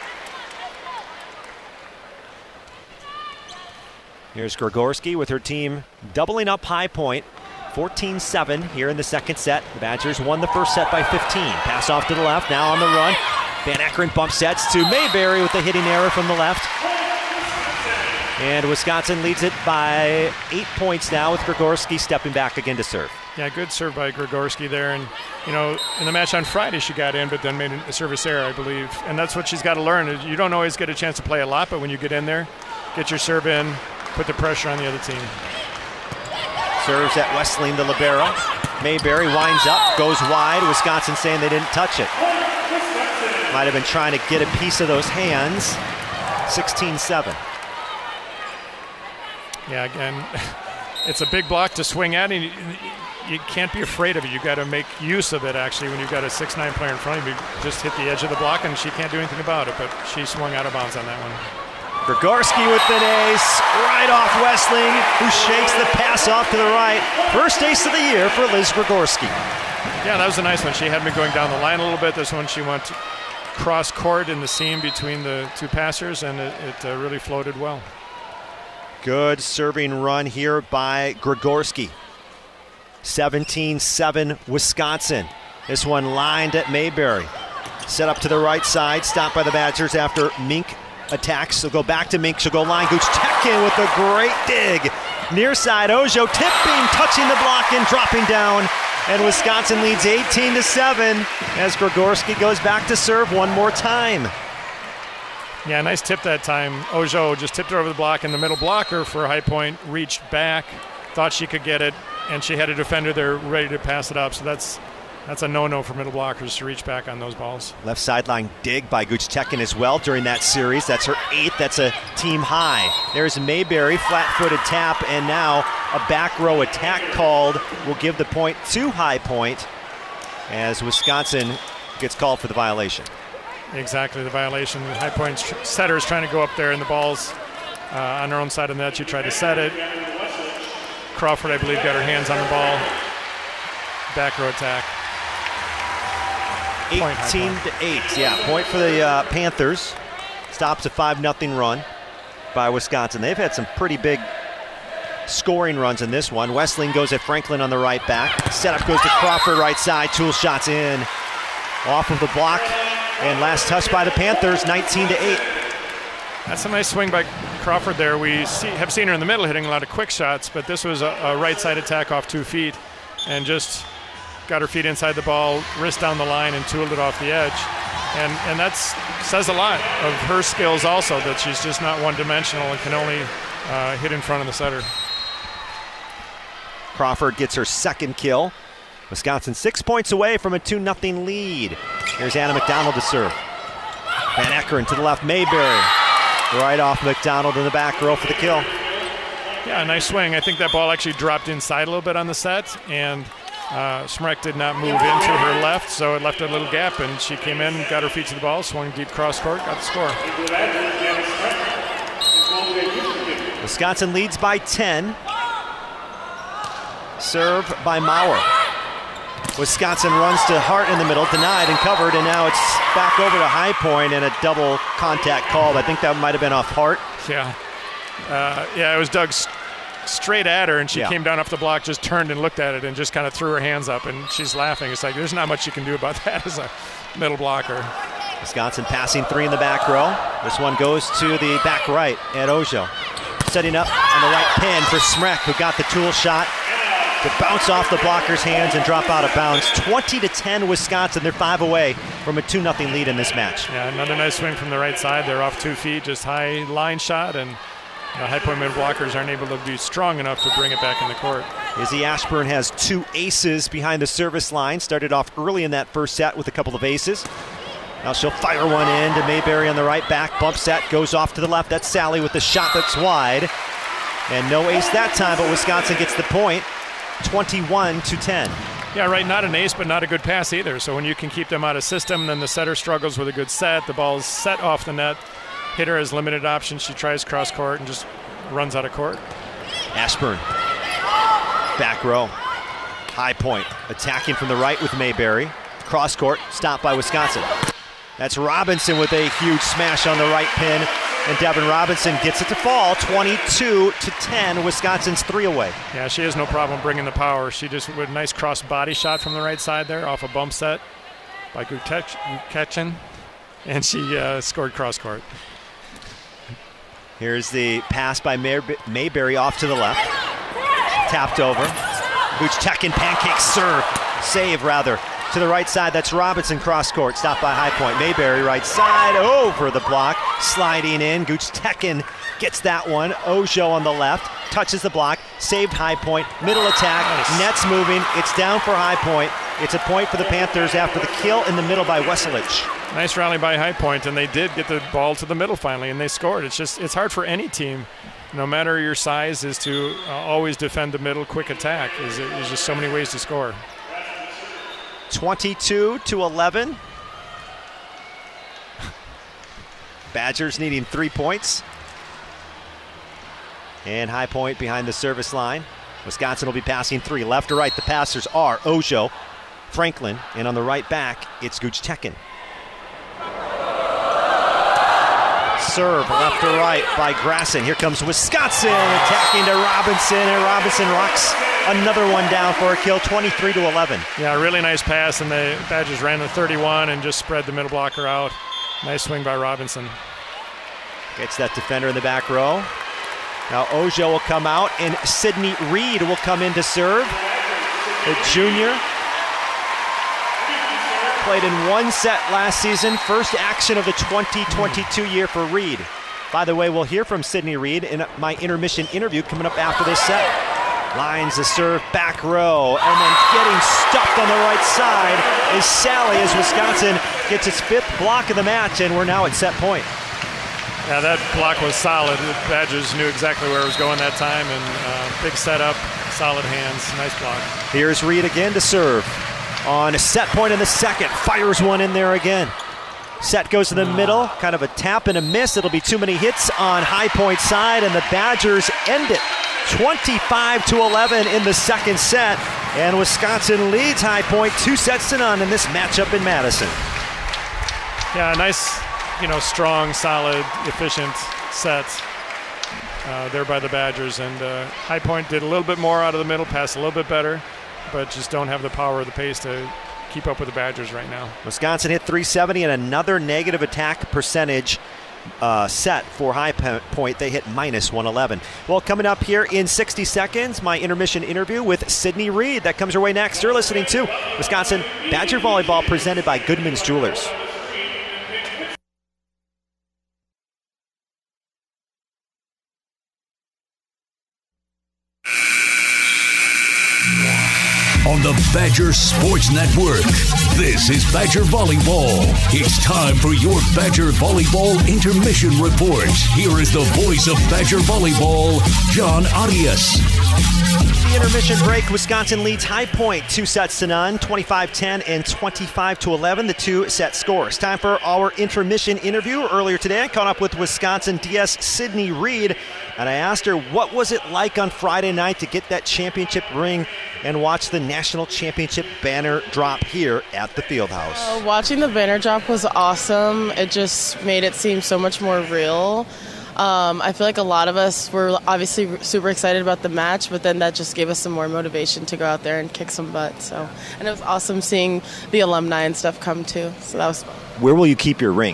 Here's Grigorski with her team doubling up High Point. fourteen seven here in the second set. The Badgers won the first set by fifteen. Pass off to the left, now on the run. Van Eckeren bump sets to Mayberry with the hitting error from the left. And Wisconsin leads it by eight points now with Grigorski stepping back again to serve. Yeah, good serve by Grigorski there. And, you know, in the match on Friday, she got in, but then made a service error, I believe. And that's what she's got to learn. You don't always get a chance to play a lot, but when you get in there, get your serve in, put the pressure on the other team. Serves at Westling, the libero. Mayberry winds up, goes wide. Wisconsin saying they didn't touch it. Might have been trying to get a piece of those hands. sixteen seven. Yeah, again, it's a big block to swing at, and you, you can't be afraid of it. You've got to make use of it, actually, when you've got a six nine player in front of you. Just hit the edge of the block, and she can't do anything about it, but she swung out of bounds on that one. Grigorski with an ace, right off Westling, who shakes the pass off to the right. First ace of the year for Liz Grigorski. Yeah, that was a nice one. She had been going down the line a little bit. This one she went cross court in the seam between the two passers, and it, it uh, really floated well. Good serving run here by Grigorski. seventeen seven Wisconsin. This one lined at Mayberry. Set up to the right side, stopped by the Badgers after Mink attacks. She'll go back to Mink, she'll go line. Guchtekin with a great dig Near side, Ojo tipping, touching the block and dropping down. And Wisconsin leads eighteen to seven as Gregorski goes back to serve one more time. Yeah, nice tip that time. Ojo just tipped her over the block, and the middle blocker for High Point reached back, thought she could get it, and she had a defender there ready to pass it up. So that's that's a no-no for middle blockers to reach back on those balls. Left sideline dig by Gooch Tekin as well during that series. That's her eighth. That's a team high. There's Mayberry, flat-footed tap, and now a back row attack called will give the point to High Point as Wisconsin gets called for the violation. Exactly, the violation. The High Point setter is trying to go up there, and the ball's uh, on her own side of the net. She tried to set it. Crawford, I believe, got her hands on the ball. Back row attack. eighteen to eight, yeah, point for the uh, Panthers. Stops a five nothing run by Wisconsin. They've had some pretty big scoring runs in this one. Wesleyan goes at Franklin on the right back. Setup goes to Crawford right side. Tool shots in. Off of the block. And last touch by the Panthers, nineteen to eight. That's a nice swing by Crawford there. We see, have seen her in the middle hitting a lot of quick shots, but this was a, a right side attack off two feet and just got her feet inside the ball, wrist down the line, and tooled it off the edge. And and that says a lot of her skills also, that she's just not one-dimensional and can only uh, hit in front of the setter. Crawford gets her second kill. Wisconsin six points away from a two nothing lead. Here's Anna McDonald to serve. Van Eckeren to the left, Mayberry. Right off McDonald in the back row for the kill. Yeah, nice swing. I think that ball actually dropped inside a little bit on the set, and uh, Smrek did not move into her left, so it left a little gap, and she came in, got her feet to the ball, swung deep cross court, got the score. Wisconsin leads by ten. Serve by Maurer. Wisconsin runs to Hart in the middle, denied and covered, and now it's back over to High Point and a double contact called. I think that might have been off Hart. Yeah, uh, yeah, it was dug st- straight at her, and she yeah. came down off the block, just turned and looked at it, and just kind of threw her hands up, and she's laughing. It's like there's not much you can do about that as a middle blocker. Wisconsin passing three in the back row. This one goes to the back right at Ojo. Setting up on the right pin for Smrek, who got the tool shot to bounce off the blocker's hands and drop out of bounds. twenty to ten Wisconsin. They're five away from a two nothing lead in this match. Yeah, another nice swing from the right side. They're off two feet, just high line shot, and the High Point middle blockers aren't able to be strong enough to bring it back in the court. Izzy Ashburn has two aces behind the service line. Started off early in that first set with a couple of aces. Now she'll fire one in to Mayberry on the right back. Bump set goes off to the left. That's Sally with the shot that's wide. And no ace that time, but Wisconsin gets the point. twenty-one to ten. Yeah, right, not an ace, but not a good pass either. So when you can keep them out of system, then the setter struggles with a good set. The ball's set off the net. Hitter has limited options. She tries cross court and just runs out of court. Ashburn, back row. High Point attacking from the right with Mayberry. Cross court, stopped by Wisconsin. That's Robinson with a huge smash on the right pin. And Devin Robinson gets it to fall, twenty-two to ten. Wisconsin's three away. Yeah, she has no problem bringing the power. She just with a nice cross body shot from the right side there off a bump set by Gutechin, and she uh, scored cross court. Here's the pass by Mayberry off to the left. Tapped over. Gutechin pancake serve. Save, rather. To the right side, that's Robinson cross court, stopped by High Point. Mayberry right side, over the block, sliding in. Gutechin gets that one. Ojo on the left, touches the block, saved High Point. Middle attack, nice. Nets moving. It's down for High Point. It's a point for the Panthers after the kill in the middle by Wesselich. Nice rally by High Point, and they did get the ball to the middle finally, and they scored. It's just it's hard for any team, no matter your size, is to uh, always defend the middle. Quick attack. Is There's just so many ways to score. twenty-two to eleven. Badgers needing three points. And High Point behind the service line. Wisconsin will be passing three. Left to right, the passers are Ojo, Franklin, and on the right back, it's Gutechin. Serve left to right by Grasson. Here comes Wisconsin attacking to Robinson, and Robinson rocks another one down for a kill, twenty-three to eleven. Yeah, really nice pass, and the Badgers ran the thirty-one and just spread the middle blocker out. Nice swing by Robinson. Gets that defender in the back row. Now Ojo will come out, and Sydney Reed will come in to serve. The junior played in one set last season, first action of the twenty twenty-two year for Reed. By the way, we'll hear from Sydney Reed in my intermission interview coming up after this set. Lines the serve back row, and then getting stuffed on the right side is Sally as Wisconsin gets its fifth block of the match, and we're now at set point. Yeah, that block was solid. The Badgers knew exactly where it was going that time, and uh, big setup, solid hands, nice block. Here's Reed again to serve. On a set point in the second, fires one in there again. Set goes to the middle, kind of a tap and a miss. It'll be too many hits on High Point side, and the Badgers end it twenty-five to eleven in the second set, and Wisconsin leads High Point two sets to none in this matchup in Madison. Yeah, nice, you know, strong, solid, efficient set uh, there by the Badgers, and uh, High Point did a little bit more out of the middle, passed a little bit better, but just don't have the power or the pace to keep up with the Badgers right now. Wisconsin hit three seventy and another negative attack percentage uh, set for High Point. They hit minus one eleven. Well, coming up here in sixty seconds, my intermission interview with Sydney Reed. That comes your way next. You're listening to Wisconsin Badger Volleyball presented by Goodman's Jewelers. On the Badger Sports Network, this is Badger Volleyball. It's time for your Badger Volleyball Intermission Report. Here is the voice of Badger Volleyball, John Arias. The intermission break, Wisconsin leads High Point two sets to none, twenty-five ten and twenty-five to eleven, the two set scores. Time for our intermission interview. Earlier today, I caught up with Wisconsin D S Sydney Reed, and I asked her what was it like on Friday night to get that championship ring and watch the national championship banner drop here at the Fieldhouse. Uh, watching the banner drop was awesome. It just made it seem so much more real. Um, I feel like a lot of us were obviously super excited about the match, but then that just gave us some more motivation to go out there and kick some butt. So, and it was awesome seeing the alumni and stuff come too. So that was fun. Where will you keep your ring?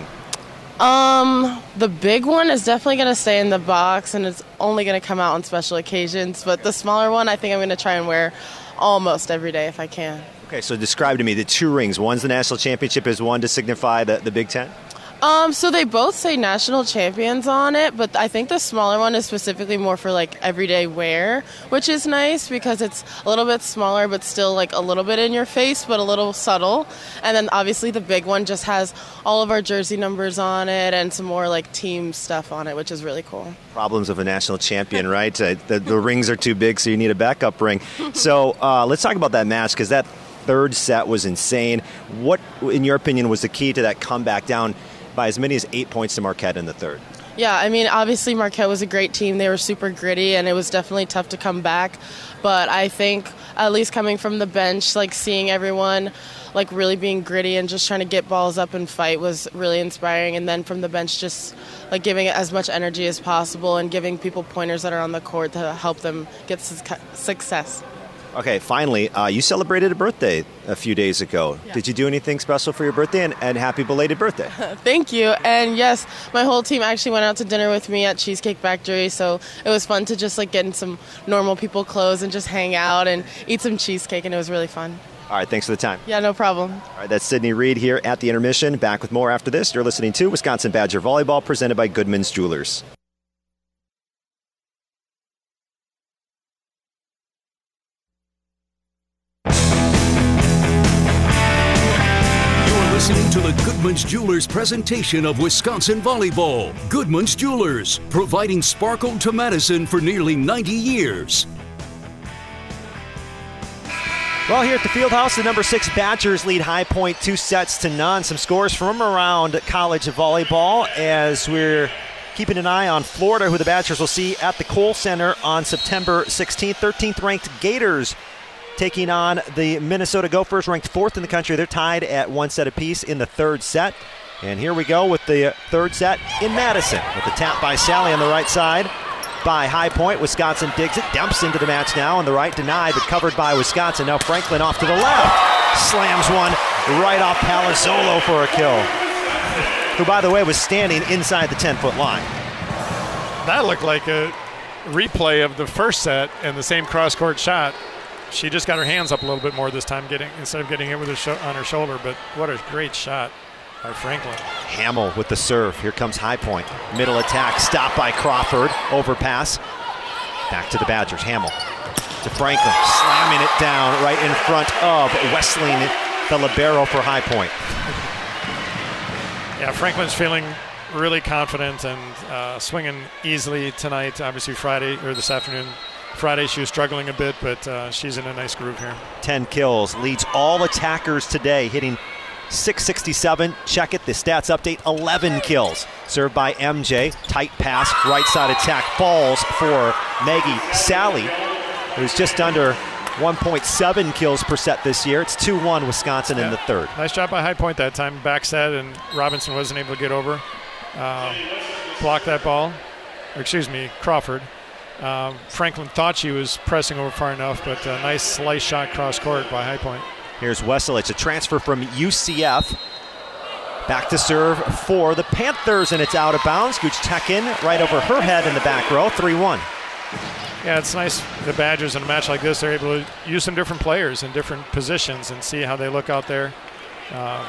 Um, the big one is definitely going to stay in the box, and it's only going to come out on special occasions. But the smaller one, I think I'm going to try and wear almost every day if I can. Okay, so describe to me the two rings. One's the national championship, is one to signify the, the Big Ten? Um, so they both say national champions on it, but I think the smaller one is specifically more for like everyday wear, which is nice because it's a little bit smaller but still like a little bit in your face but a little subtle. And then obviously the big one just has all of our jersey numbers on it and some more like team stuff on it, which is really cool. Problems of a national champion, right? Uh, the, the rings are too big, so you need a backup ring. So uh, let's talk about that match, because that third set was insane. What, in your opinion, was the key to that comeback down by as many as eight points to Marquette in the third? Yeah, I mean, obviously Marquette was a great team. They were super gritty, and it was definitely tough to come back. But I think, at least coming from the bench, like seeing everyone like really being gritty and just trying to get balls up and fight was really inspiring. And then from the bench, just like giving it as much energy as possible and giving people pointers that are on the court to help them get su- success. Okay, finally, uh, you celebrated a birthday a few days ago. Yeah. Did you do anything special for your birthday? And, and happy belated birthday. Thank you. And yes, my whole team actually went out to dinner with me at Cheesecake Factory, so it was fun to just like get in some normal people clothes and just hang out and eat some cheesecake, and it was really fun. All right, thanks for the time. Yeah, no problem. All right, that's Sydney Reed here at the intermission. Back with more after this. You're listening to Wisconsin Badger Volleyball presented by Goodman's Jewelers. Listening to the Goodman's Jewelers presentation of Wisconsin Volleyball. Goodman's Jewelers, providing sparkle to Madison for nearly ninety years. Well, here at the Fieldhouse, the number six Badgers lead High Point two sets to none. Some scores from around college volleyball as we're keeping an eye on Florida, who the Badgers will see at the Kohl Center on September sixteenth. thirteenth ranked Gators taking on the Minnesota Gophers, ranked fourth in the country. They're tied at one set apiece in the third set. And here we go with the third set in Madison with the tap by Sally on the right side by High Point. Wisconsin digs it, dumps into the match now on the right, denied, but covered by Wisconsin. Now Franklin off to the left, slams one right off Palazzolo for a kill, who, by the way, was standing inside the ten-foot line. That looked like a replay of the first set and the same cross-court shot. She just got her hands up a little bit more this time, getting instead of getting it with her sho- on her shoulder. But what a great shot by Franklin. Hamill with the serve. Here comes High Point. Middle attack, stopped by Crawford. Overpass. Back to the Badgers. Hamill to Franklin, slamming it down right in front of Wesleyan, the libero for High Point. Yeah, Franklin's feeling really confident and uh, swinging easily tonight. Obviously Friday, or this afternoon. Friday she was struggling a bit, but uh, she's in a nice groove here. ten kills, leads all attackers today, hitting six sixty-seven. Check it, the stats update, eleven kills. Served by M J, tight pass, right side attack, falls for Maggie Sally, who's just under one point seven kills per set this year. It's two one Wisconsin yeah. in the third. Nice job by High Point that time. Back set, and Robinson wasn't able to get over. Um, block that ball. Or excuse me, Crawford. Um, Franklin thought she was pressing over far enough, but a nice slice shot cross court by High Point. Here's Wesselich, a transfer from U C F. Back to serve for the Panthers, and it's out of bounds. Gooch Tekin right over her head in the back row, three one. Yeah, it's nice. The Badgers in a match like this, they're able to use some different players in different positions and see how they look out there. Um,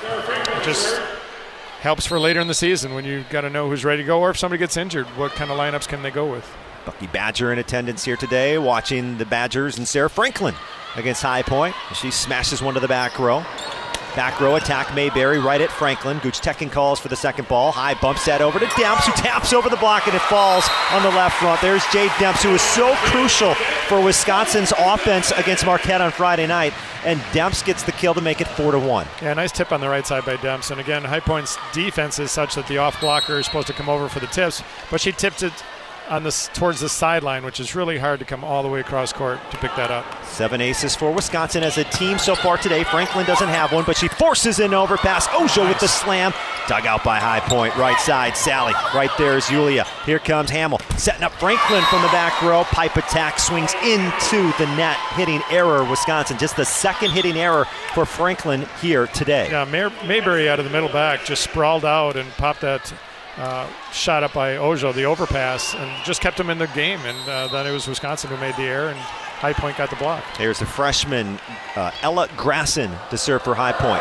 it just helps for later in the season when you've got to know who's ready to go, or if somebody gets injured, what kind of lineups can they go with. Bucky Badger in attendance here today, watching the Badgers and Sarah Franklin against High Point. She smashes one to the back row. Back row attack, Mayberry right at Franklin. Gooch Tekin calls for the second ball. High bumps that over to Demps, who taps over the block, and it falls on the left front. There's Jade Demps, who was so crucial for Wisconsin's offense against Marquette on Friday night. And Demps gets the kill to make it four to one. Yeah, nice tip on the right side by Demps. And again, High Point's defense is such that the off blocker is supposed to come over for the tips, but she tipped it on this towards the sideline, which is really hard to come all the way across court to pick that up. Seven aces for Wisconsin as a team so far today. Franklin doesn't have one, but she forces an overpass. Ojo nice. With the slam. Dug out by High Point. Right side, Sally. Right there is Julia. Here comes Hamill. Setting up Franklin from the back row. Pipe attack swings into the net. Hitting error, Wisconsin. Just the second hitting error for Franklin here today. Yeah, May- Mayberry out of the middle back just sprawled out and popped that Uh, shot up by Ojo, the overpass, and just kept him in the game. And uh, then it was Wisconsin who made the error, and High Point got the block. There's the freshman, uh, Ella Grasson, to serve for High Point.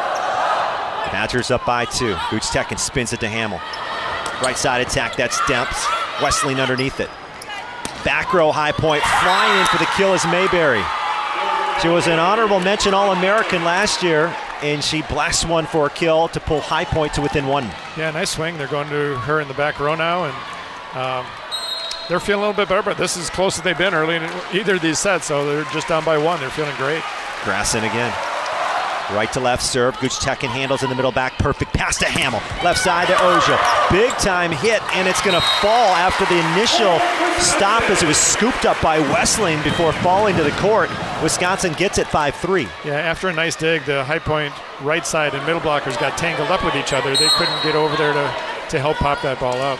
Badgers up by two. Gooch Tekin spins it to Hamill. Right side attack, that's Demps. Wesleyan underneath it. Back row, High Point, flying in for the kill is Mayberry. She was an honorable mention All-American last year, and she blasts one for a kill to pull High Point to within one. Yeah, nice swing. They're going to her in the back row now, and um, they're feeling a little bit better, but this is as close as they've been early in either of these sets, so they're just down by one. They're feeling great. Grasson again. Right to left serve. Gooch Tekin handles in the middle back. Perfect pass to Hamill. Left side to Ojo. Big time hit, and it's going to fall after the initial stop as it was scooped up by Wesleyan before falling to the court. Wisconsin gets it five three. Yeah, after a nice dig, the High Point right side and middle blockers got tangled up with each other. They couldn't get over there to, to help pop that ball up.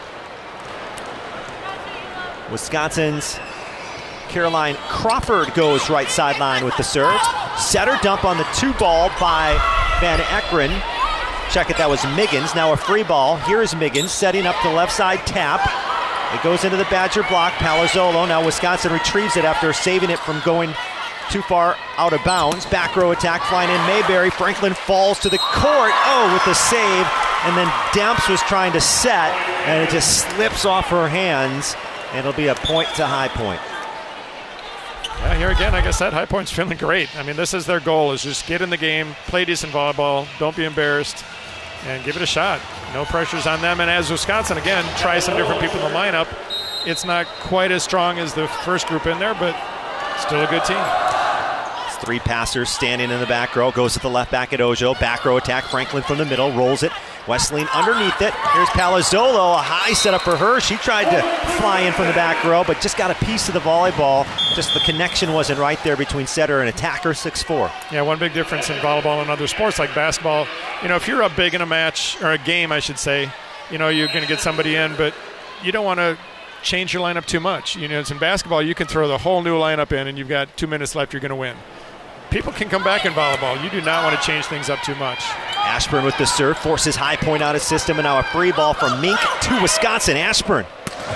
Wisconsin's Caroline Crawford goes right sideline with the serve. Setter dump on the two ball by Van Ekeren. Check it, that was Miggins. Now a free ball. Here's Miggins setting up the left side tap. It goes into the Badger block. Palazzolo. Now Wisconsin retrieves it after saving it from going too far out of bounds. Back row attack flying in Mayberry. Franklin falls to the court. Oh, with the save. And then Demps was trying to set, and it just slips off her hands. And it'll be a point to High Point. Yeah, here again, like I said, High Point's feeling great. I mean, this is their goal, is just get in the game, play decent volleyball, don't be embarrassed, and give it a shot. No pressures on them. And as Wisconsin, again, try some different people in the lineup, it's not quite as strong as the first group in there, but still a good team. It's three passers standing in the back row. Goes to the left back at Ojo. Back row attack, Franklin from the middle, rolls it. Wesleyan underneath it. Here's Palazzolo, a high setup for her. She tried to fly in from the back row, but just got a piece of the volleyball. Just the connection wasn't right there between setter and attacker, six four. Yeah, one big difference in volleyball and other sports like basketball, you know, if you're up big in a match, or a game, I should say, you know, you're going to get somebody in, but you don't want to change your lineup too much. You know, it's in basketball, you can throw the whole new lineup in, and you've got two minutes left, you're going to win. People can come back in volleyball. You do not want to change things up too much. Ashburn with the serve, forces High Point out of system, and now a free ball from Mink to Wisconsin. Ashburn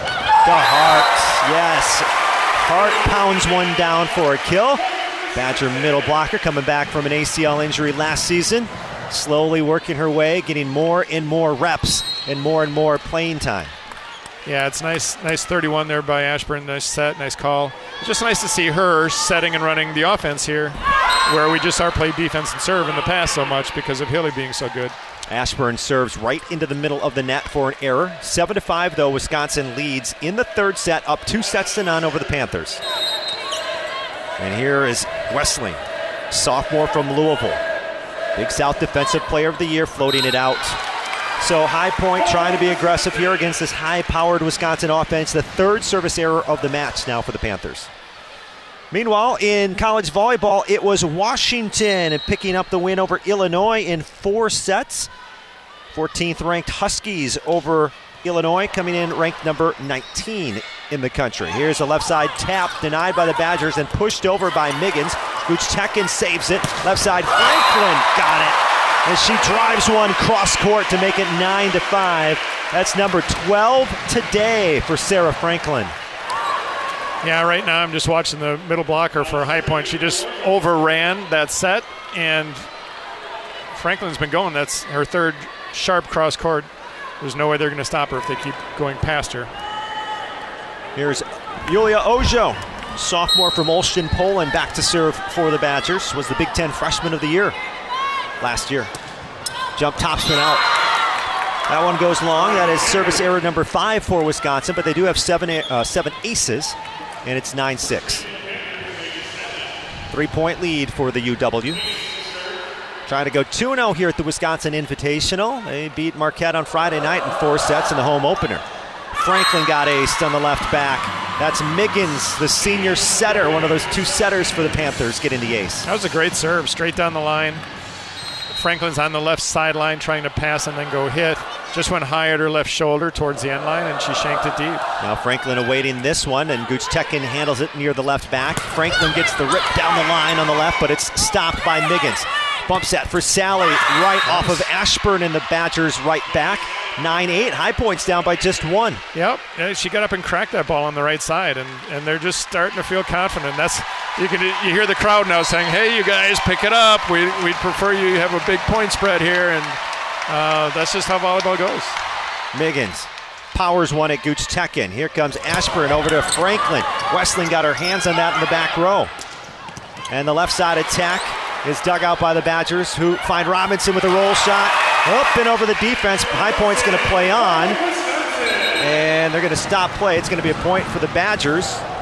to Hart. Yes. Hart pounds one down for a kill. Badger middle blocker coming back from an A C L injury last season. Slowly working her way, getting more and more reps and more and more playing time. Yeah, it's nice nice thirty-one there by Ashburn. Nice set, nice call. It's just nice to see her setting and running the offense here, where we just are played defense and serve in the past so much because of Hilly being so good. Ashburn serves right into the middle of the net for an error. Seven to five, though, Wisconsin leads in the third set, up two sets to none over the Panthers. And here is Westling, sophomore from Louisville. Big South Defensive Player of the Year, floating it out. So High Point trying to be aggressive here against this high-powered Wisconsin offense. The third service error of the match now for the Panthers. Meanwhile, in college volleyball, it was Washington picking up the win over Illinois in four sets. fourteenth ranked Huskies over Illinois, coming in ranked number nineteen in the country. Here's a left side tap denied by the Badgers and pushed over by Miggins. Guchtekin saves it. Left side, Franklin got it. And she drives one cross court to make it nine to five. That's number twelve today for Sarah Franklin. Yeah, right now I'm just watching the middle blocker for High Point. She just overran that set, and Franklin's been going. That's her third sharp cross court. There's no way they're going to stop her if they keep going past her. Here's Yulia Ojo, sophomore from Olsztyn, Poland, back to serve for the Badgers. Was the Big Ten Freshman of the Year last year. Jump topspin out. That one goes long. That is service error number five for Wisconsin, but they do have seven, uh, seven aces, and it's nine six. Three-point lead for the U W. Trying to go two and oh here at the Wisconsin Invitational. They beat Marquette on Friday night in four sets in the home opener. Franklin got aced on the left back. That's Miggins, the senior setter, one of those two setters for the Panthers, getting the ace. That was a great serve, straight down the line. Franklin's on the left sideline trying to pass and then go hit. Just went high at her left shoulder towards the end line, and she shanked it deep. Now Franklin awaiting this one, and Guchtekin handles it near the left back. Franklin gets the rip down the line on the left, but it's stopped by Miggins. Bump set for Sally right nice. Off of Ashburn in the Badgers right back. nine eight, High Point's down by just one. Yep, yeah, she got up and cracked that ball on the right side, and, and they're just starting to feel confident. That's you can you hear the crowd now saying, "Hey, you guys, pick it up. We we'd prefer you have a big point spread here," and uh, that's just how volleyball goes. Miggins powers one at Guchtekin. Here comes Ashburn over to Franklin. Westling got her hands on that in the back row, and the left side attack is dug out by the Badgers, who find Robinson with a roll shot. Up and over the defense. High Point's going to play on. And they're going to stop play. It's going to be a point for the Badgers.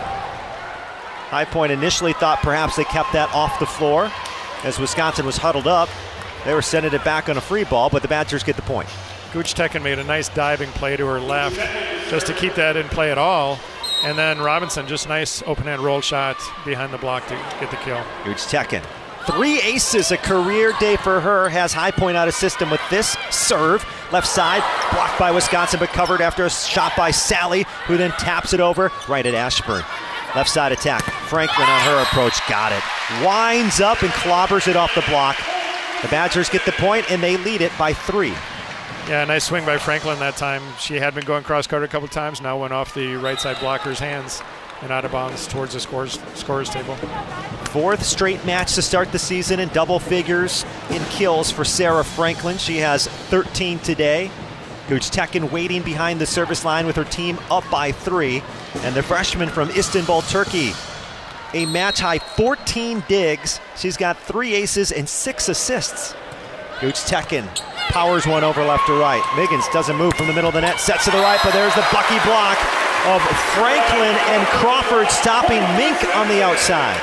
High Point initially thought perhaps they kept that off the floor as Wisconsin was huddled up. They were sending it back on a free ball, but the Badgers get the point. Guchtekin made a nice diving play to her left just to keep that in play at all. And then Robinson, just nice open-hand roll shot behind the block to get the kill. Guchtekin. Three aces, a career day for her. Has High Point out of system with this serve. Left side, blocked by Wisconsin, but covered after a shot by Sally, who then taps it over right at Ashburn. Left side attack. Franklin on her approach, got it. Winds up and clobbers it off the block. The Badgers get the point, and they lead it by three. Yeah, nice swing by Franklin that time. She had been going cross-court a couple times, now went off the right side blocker's hands and out of bounds towards the scores, scorer's table. Fourth straight match to start the season in double figures in kills for Sarah Franklin. She has thirteen today. Guchtekin waiting behind the service line with her team up by three. And the freshman from Istanbul, Turkey, a match-high fourteen digs. She's got three aces and six assists. Guchtekin powers one over left to right. Miggins doesn't move from the middle of the net, sets to the right, but there's the Bucky block of Franklin, and Crawford stopping Mink on the outside.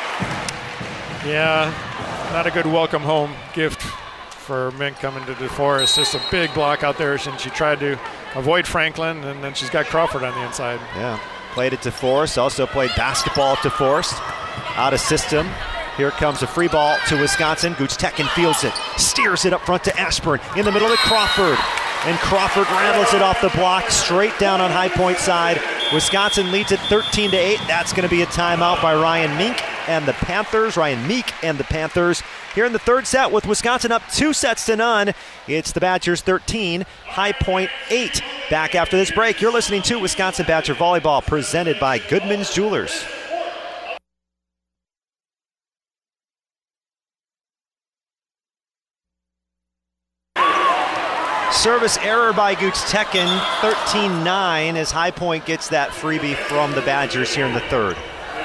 Yeah, not a good welcome home gift for Mink coming to DeForest. Just a big block out there, and she tried to avoid Franklin, and then she's got Crawford on the inside. Yeah, played at DeForest, also played basketball at DeForest. Out of system. Here comes a free ball to Wisconsin. Guchtekin fields it, steers it up front to Ashburn. In the middle to Crawford. And Crawford rattles it off the block, straight down on High Point side. Wisconsin leads it thirteen to eight. That's going to be a timeout by Ryan Mink. and the Panthers, Ryan Meek and the Panthers. Here in the third set with Wisconsin up two sets to none. It's the Badgers thirteen, High Point eight. Back after this break, you're listening to Wisconsin Badger Volleyball, presented by Goodman's Jewelers. Service error by Gutstekin, thirteen nine, as High Point gets that freebie from the Badgers here in the third.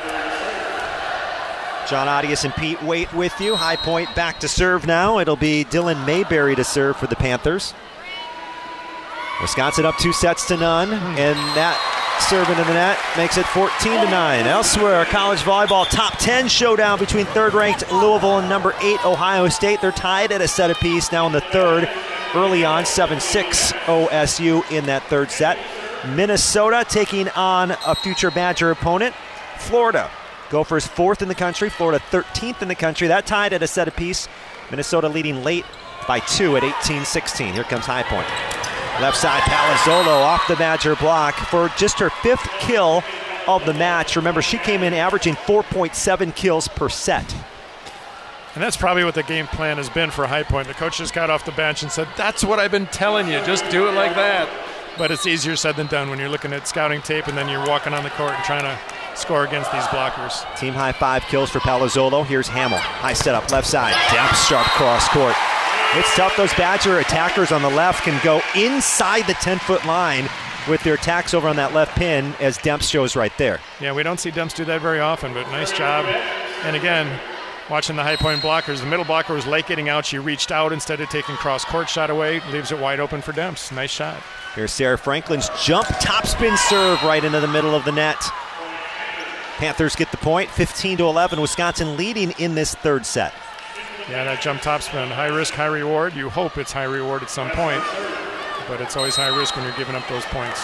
John Audius and Pete Waite with you. High Point back to serve now. It'll be Dylan Mayberry to serve for the Panthers. Wisconsin up two sets to none, and that serve into the net makes it fourteen to nine. Elsewhere, college volleyball top ten showdown between third-ranked Louisville and number eight Ohio State. They're tied at a set apiece now in the third. Early on, seven six O S U in that third set. Minnesota taking on a future Badger opponent, Florida. Gophers fourth in the country, Florida thirteenth in the country. That tied at a set apiece. Minnesota leading late by two at eighteen sixteen. Here comes High Point. Left side, Palazzolo off the Badger block for just her fifth kill of the match. Remember, she came in averaging four point seven kills per set. And that's probably what the game plan has been for High Point. The coach just got off the bench and said, that's what I've been telling you, just do it like that. But it's easier said than done when you're looking at scouting tape and then you're walking on the court and trying to score against these blockers. Team high five kills for Palazzolo. Here's Hamill. High setup, left side. Demps sharp cross court. It's tough. Those Badger attackers on the left can go inside the ten-foot line with their attacks over on that left pin, as Demps shows right there. Yeah, we don't see Demps do that very often, but nice job. And again, watching the High Point blockers, the middle blocker was late getting out. She reached out instead of taking cross-court shot away, leaves it wide open for Demps. Nice shot. Here's Sarah Franklin's jump topspin serve right into the middle of the net. Panthers get the point, fifteen to eleven. Wisconsin leading in this third set. Yeah, that jump topspin, high risk, high reward. You hope it's high reward at some point, but it's always high risk when you're giving up those points.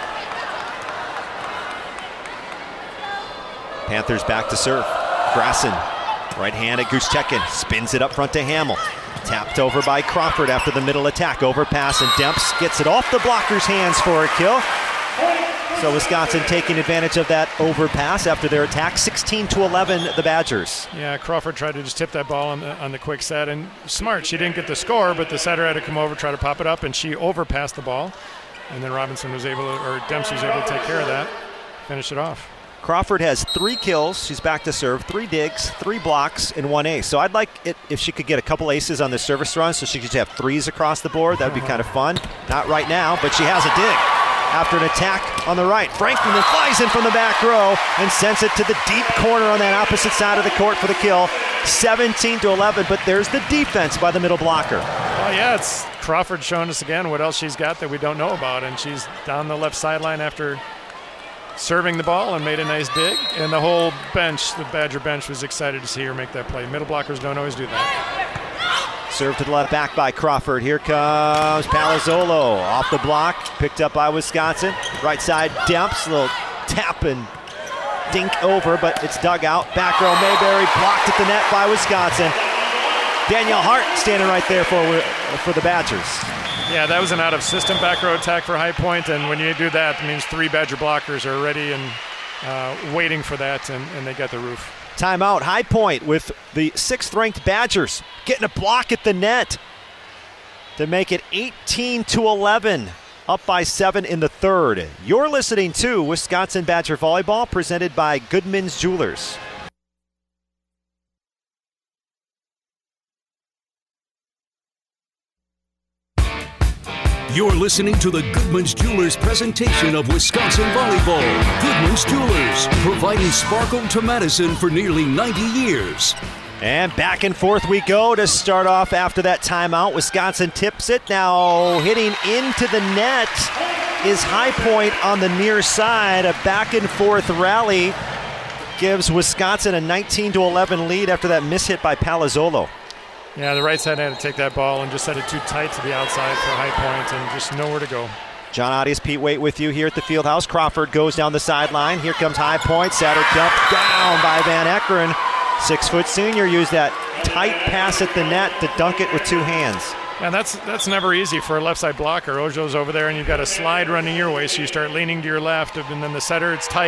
Panthers back to serve. Grasson, right hand at Gutstekin, spins it up front to Hamill. Tapped over by Crawford after the middle attack. Overpass, and Demps gets it off the blocker's hands for a kill. So Wisconsin taking advantage of that overpass after their attack. sixteen to eleven, the Badgers. Yeah, Crawford tried to just tip that ball on the, on the quick set, and smart. She didn't get the score, but the setter had to come over, try to pop it up, and she overpassed the ball. And then Robinson was able to, or Demps was able to take care of that, finish it off. Crawford has three kills. She's back to serve, three digs, three blocks, and one ace. So I'd like it if she could get a couple aces on the service run so she could have threes across the board. That would be kind of fun. Not right now, but she has a dig. After an attack on the right, Franklin then flies in from the back row and sends it to the deep corner on that opposite side of the court for the kill. seventeen to eleven, but there's the defense by the middle blocker. Oh yeah, it's Crawford showing us again what else she's got that we don't know about, and she's down the left sideline after serving the ball and made a nice dig, and the whole bench, the Badger bench, was excited to see her make that play. Middle blockers don't always do that. Serve to the left back by Crawford. Here comes Palazzolo off the block, picked up by Wisconsin. Right side, Demps, little tap and dink over, but it's dug out. Back row, Mayberry blocked at the net by Wisconsin. Danielle Hart standing right there for, for the Badgers. Yeah, that was an out-of-system back row attack for High Point, and when you do that, it means three Badger blockers are ready and uh, waiting for that, and, and they got the roof. Timeout, High Point with the sixth-ranked Badgers getting a block at the net to make it eighteen to eleven, up by seven in the third. You're listening to Wisconsin Badger Volleyball, presented by Goodman's Jewelers. You're listening to the Goodman's Jewelers presentation of Wisconsin Volleyball. Goodman's Jewelers, providing sparkle to Madison for nearly ninety years. And back and forth we go to start off after that timeout. Wisconsin tips it. Now hitting into the net is High Point on the near side. A back and forth rally gives Wisconsin a nineteen to eleven lead after that mishit by Palazzolo. Yeah, the right side had to take that ball and just set it too tight to the outside for High Point and just nowhere to go. John Audius, Pete Waite with you here at the Fieldhouse. Crawford goes down the sideline. Here comes High Point. Satter dumped down by Van Eckeren. Six-foot senior used that tight pass at the net to dunk it with two hands. And that's that's never easy for a left side blocker. Ojo's over there, and you've got a slide running your way, so you start leaning to your left, and then the setter, it's tight.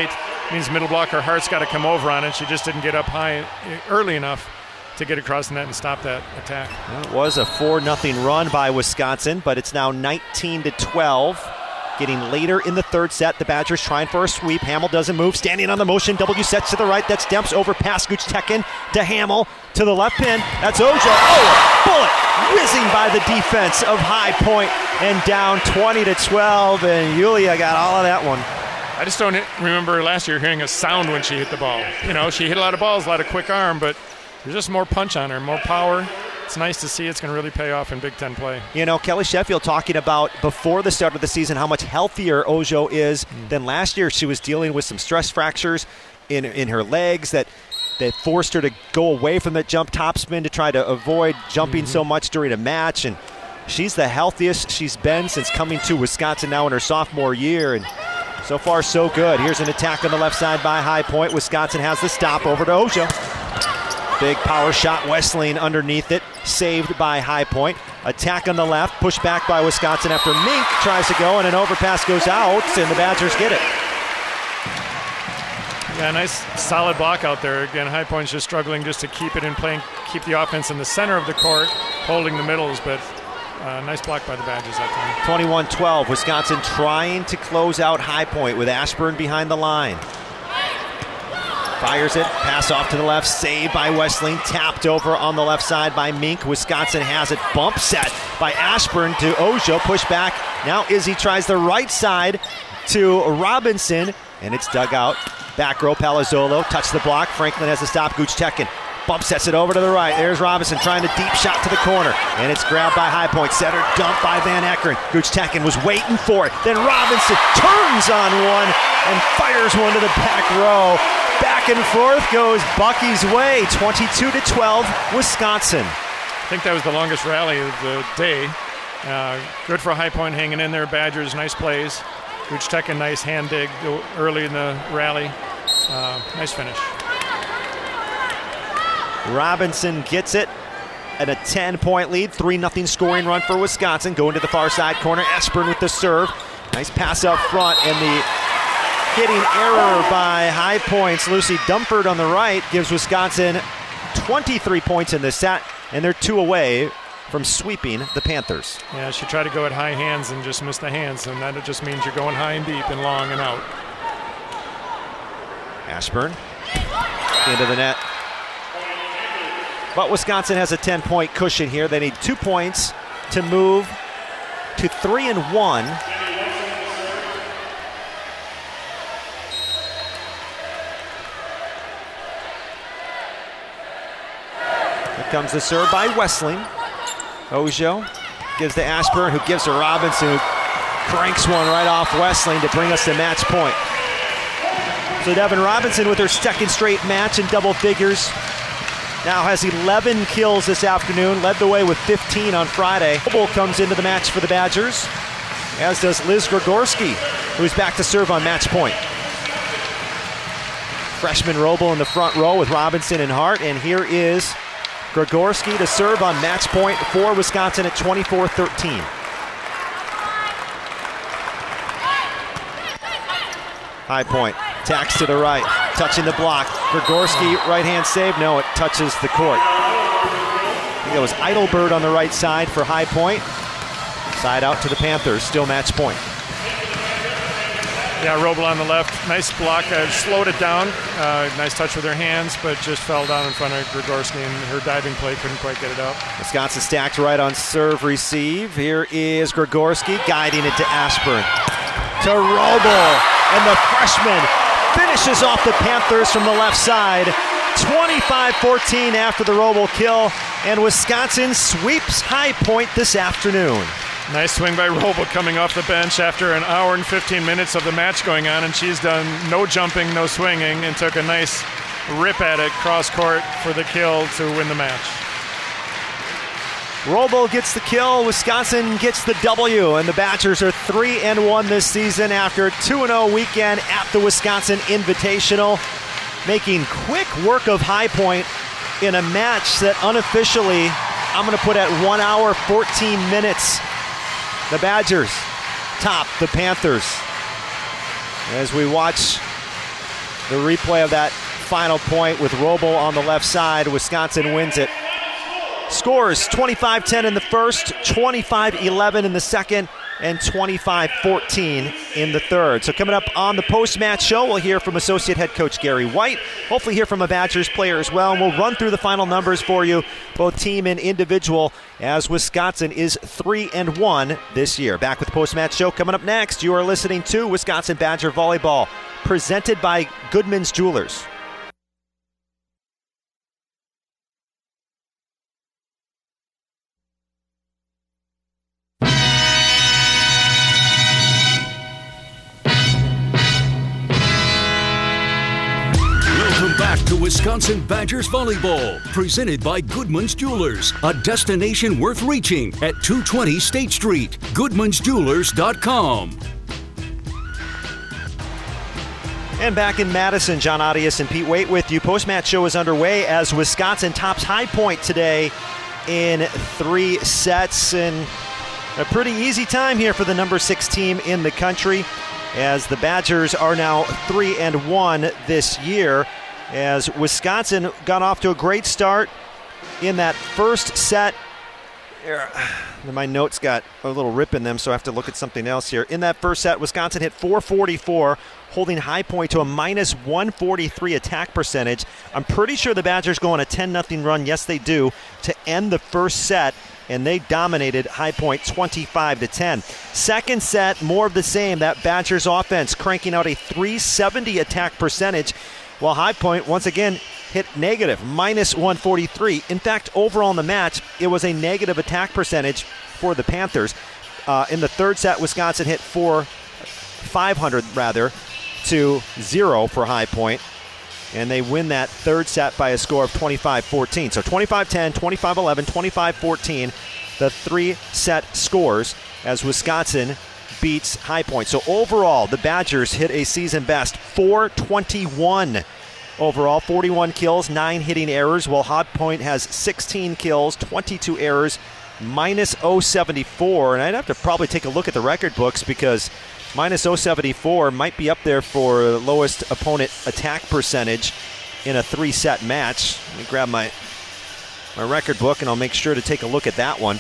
means middle blocker Hart's got to come over on it. She just didn't get up high early enough to get across the net and stop that attack. Well, it was a four nothing run by Wisconsin, but it's now nineteen to twelve. Getting later in the third set, the Badgers trying for a sweep. Hamill doesn't move, standing on the motion. W sets to the right. That's Demps over past Guchtekin to Hamill to the left pin. That's Ojo. Oh, bullet whizzing by the defense of High Point and down twenty to twelve. And Yulia got all of that one. I just don't remember last year hearing a sound when she hit the ball. You know, she hit a lot of balls, a lot of quick arm, but there's just more punch on her, more power. It's nice to see. It's going to really pay off in Big Ten play. You know, Kelly Sheffield talking about before the start of the season how much healthier Ojo is mm. than last year. She was dealing with some stress fractures in in her legs that that forced her to go away from that jump topspin to try to avoid jumping mm-hmm. so much during a match. And she's the healthiest she's been since coming to Wisconsin now in her sophomore year. And so far, so good. Here's an attack on the left side by High Point. Wisconsin has the stop over to Ojo. Big power shot, Wesleyan underneath it, saved by High Point. Attack on the left, pushed back by Wisconsin after Mink tries to go, and an overpass goes out, and the Badgers get it. Yeah, nice solid block out there. Again, High Point's just struggling just to keep it in play, keep the offense in the center of the court, holding the middles, but uh, nice block by the Badgers that time. twenty-one twelve, Wisconsin trying to close out High Point with Ashburn behind the line. Fires it, pass off to the left, saved by Wesleyan, tapped over on the left side by Mink. Wisconsin has it, bump set by Ashburn to Ojo, push back. Now Izzy tries the right side to Robinson, and it's dug out. Back row, Palazzolo, touch the block. Franklin has to stop Guchtekin. Bump sets it over to the right. There's Robinson trying to deep shot to the corner, and it's grabbed by High Point. Setter dumped by Van Eckeren. Guchtekin was waiting for it. Then Robinson turns on one and fires one to the back row. Back and forth goes Bucky's way, twenty-two to twelve, Wisconsin. I think that was the longest rally of the day. Uh, good for High Point hanging in there. Badgers, nice plays. Guchtekin, nice hand dig early in the rally. Uh, nice finish. Robinson gets it at a ten-point lead, three nothing scoring run for Wisconsin. Going to the far side corner, Ashburn with the serve. Nice pass up front, and the hitting error by High Point's Lucy Dumford on the right gives Wisconsin twenty-three points in this set, and they're two away from sweeping the Panthers. Yeah, she tried to go at high hands and just missed the hands, and that just means you're going high and deep and long and out. Ashburn into the net. But Wisconsin has a ten-point cushion here. They need two points to move to three and one. Here comes the serve by Wesleyan. Ojo gives to Ashburn, who gives to Robinson, who cranks one right off Wesleyan to bring us to match point. So Devin Robinson with her second straight match in double figures. Now has eleven kills this afternoon, led the way with fifteen on Friday. Roble comes into the match for the Badgers, as does Liz Grigorski, who's back to serve on match point. Freshman Roble in the front row with Robinson and Hart, and here is Grigorski to serve on match point for Wisconsin at twenty-four thirteen. High Point, tacks to the right, touching the block. Grigorski, right-hand save. No, it touches the court. I think it was Eidelberg on the right side for High Point. Side out to the Panthers, still match point. Yeah, Roble on the left. Nice block. Uh, slowed it down. Uh, nice touch with her hands, but just fell down in front of Grigorski, and her diving play couldn't quite get it out. Wisconsin stacked right on serve receive. Here is Grigorski guiding it to Ashburn. To Roble. And the freshman finishes off the Panthers from the left side. twenty-five fourteen after the Roble kill. And Wisconsin sweeps High Point this afternoon. Nice swing by Roble coming off the bench after an hour and fifteen minutes of the match going on, and she's done no jumping, no swinging, and took a nice rip at it cross court for the kill to win the match. Roble gets the kill, Wisconsin gets the W, and the Badgers are three and one this season after a two and oh weekend at the Wisconsin Invitational, making quick work of High Point in a match that unofficially I'm going to put at one hour fourteen minutes. The Badgers top the Panthers as we watch The replay of that final point with Roble on the left side. Wisconsin wins it. Scores twenty-five ten in the first, twenty-five eleven in the second, and twenty-five fourteen in the third. So coming up on the post-match show, we'll hear from Associate Head Coach Gary White. Hopefully hear from a Badgers player as well. And we'll run through the final numbers for you, both team and individual, as Wisconsin is three and one this year. Back with the post-match show coming up next. You are listening to Wisconsin Badger Volleyball, presented by Goodman's Jewelers. Back to Wisconsin Badgers Volleyball, presented by Goodman's Jewelers, a destination worth reaching at two twenty State Street, goodmans jewelers dot com. And back in Madison, John Audius and Pete Waite with you. Post-match show is underway as Wisconsin tops High Point today in three sets. And a pretty easy time here for the number six team in the country, as the Badgers are now three and one this year, as Wisconsin got off to a great start in that first set. My notes got a little rip in them, so I have to look at something else here. In that first set, Wisconsin hit four forty-four, holding High Point to a minus one forty-three attack percentage. I'm pretty sure the Badgers go on a ten nothing run, yes they do, to end the first set, and they dominated High Point twenty-five to ten. Second set, more of the same. That Badgers offense cranking out a three seventy attack percentage, while High Point once again hit negative, minus one forty-three. In fact, overall in the match, it was a negative attack percentage for the Panthers. Uh, in the third set, Wisconsin hit four, five hundred rather, to zero for High Point, and they win that third set by a score of twenty-five fourteen. So twenty-five ten, twenty-five eleven, twenty-five fourteen, the three-set scores as Wisconsin beats High Point. So overall, the Badgers hit a season best four twenty-one overall, forty-one kills, nine hitting errors, while High Point has sixteen kills, twenty-two errors, minus oh seventy-four. And I'd have to probably take a look at the record books, because minus oh seventy-four might be up there for the lowest opponent attack percentage in a three-set match. Let me grab my my record book, and I'll make sure to take a look at that one.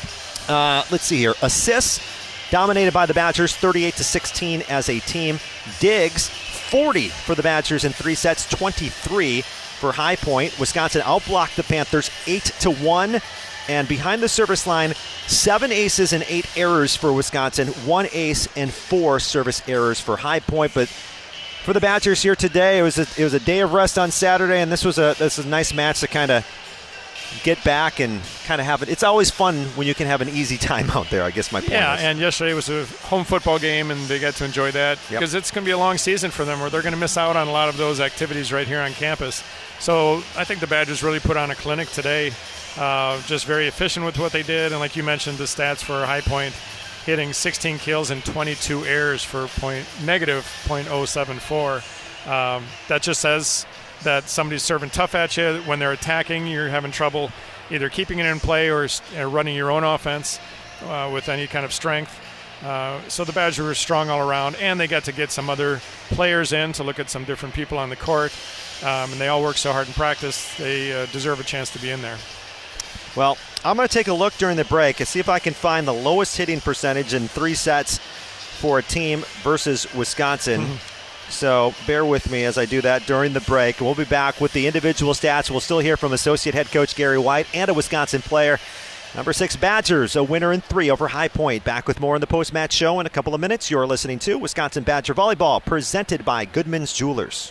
Uh, let's see here. Assists dominated by the Badgers, thirty-eight to sixteen as a team. Digs, forty for the Badgers in three sets, twenty-three for High Point. Wisconsin outblocked the Panthers eight to one. And behind the service line, seven aces and eight errors for Wisconsin, one ace and four service errors for High Point. But for the Badgers here today, it was a, it was a day of rest on Saturday, and this was a this was a nice match to kind of get back and kind of have it. It's always fun when you can have an easy time out there, I guess my point yeah, is. and yesterday was a home football game, and they got to enjoy that, yep. because it's going to be a long season for them, or they're going to miss out on a lot of those activities right here on campus. So I think the Badgers really put on a clinic today, uh, just very efficient with what they did, and like you mentioned, the stats for High Point, hitting sixteen kills and twenty-two errors for point, negative point oh seven four. Um, that just says that somebody's serving tough at you. When they're attacking, you're having trouble either keeping it in play or uh, running your own offense uh, with any kind of strength. Uh, so the Badgers were strong all around, and they got to get some other players in to look at some different people on the court. Um, and they all work so hard in practice, they uh, deserve a chance to be in there. Well, I'm going to take a look during the break and see if I can find the lowest hitting percentage in three sets for a team versus Wisconsin. Mm-hmm. So bear with me as I do that during the break. We'll be back with the individual stats. We'll still hear from Associate Head Coach Gary White and a Wisconsin player. Number six, Badgers, a winner in three over High Point. Back with more in the post-match show in a couple of minutes. You're listening to Wisconsin Badger Volleyball, presented by Goodman's Jewelers.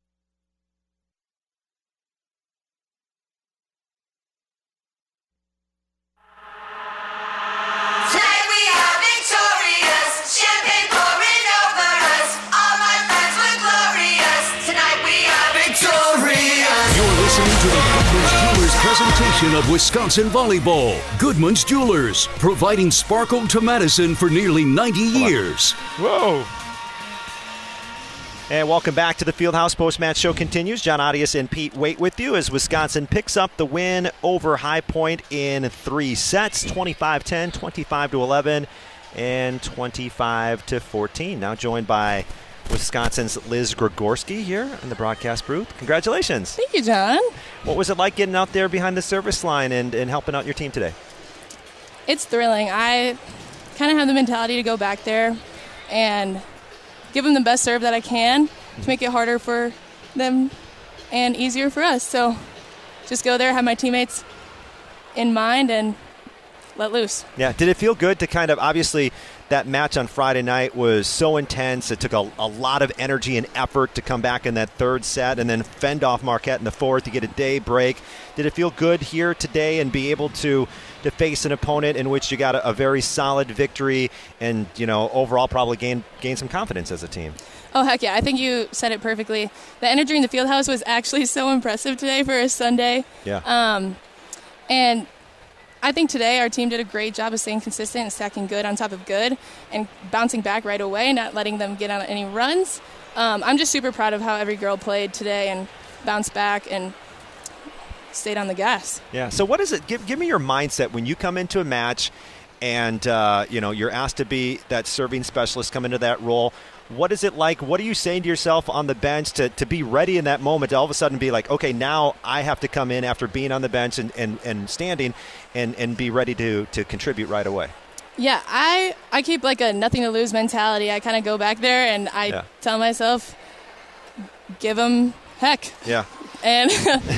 Presentation of Wisconsin Volleyball. Goodman's Jewelers, providing sparkle to Madison for nearly ninety years. Whoa. And welcome back to the Fieldhouse. Post-match show continues. John Audius and Pete Waite with you as Wisconsin picks up the win over High Point in three sets, twenty-five ten, twenty-five to eleven, and twenty-five to fourteen. Now joined by Wisconsin's Liz Grigorski here in the broadcast booth. Congratulations. Thank you, John. What was it like getting out there behind the service line and, and helping out your team today? It's thrilling. I kind of have the mentality to go back there and give them the best serve that I can to make it harder for them and easier for us. So just go there, have my teammates in mind, and let loose. Yeah. Did it feel good to kind of, obviously, that match on Friday night was so intense. It took a, a lot of energy and effort to come back in that third set and then fend off Marquette in the fourth to get a day break. Did it feel good here today and be able to to face an opponent in which you got a, a very solid victory and, you know, overall probably gain, gain some confidence as a team? Oh, heck yeah. I think you said it perfectly. The energy in the field house was actually so impressive today for a Sunday. Yeah. Um, and I think today our team did a great job of staying consistent and stacking good on top of good and bouncing back right away, not letting them get on any runs. Um, I'm just super proud of how every girl played today and bounced back and stayed on the gas. Yeah. So what is it? Give, give me your mindset when you come into a match and, uh, you know, you're asked to be that serving specialist, come into that role. What is it like? What are you saying to yourself on the bench to, to be ready in that moment to all of a sudden be like, okay, now I have to come in after being on the bench and, and, and standing and, and be ready to, to contribute right away? Yeah, I, I keep like a nothing to lose mentality. I kind of go back there and I yeah. tell myself, give them heck. Yeah. And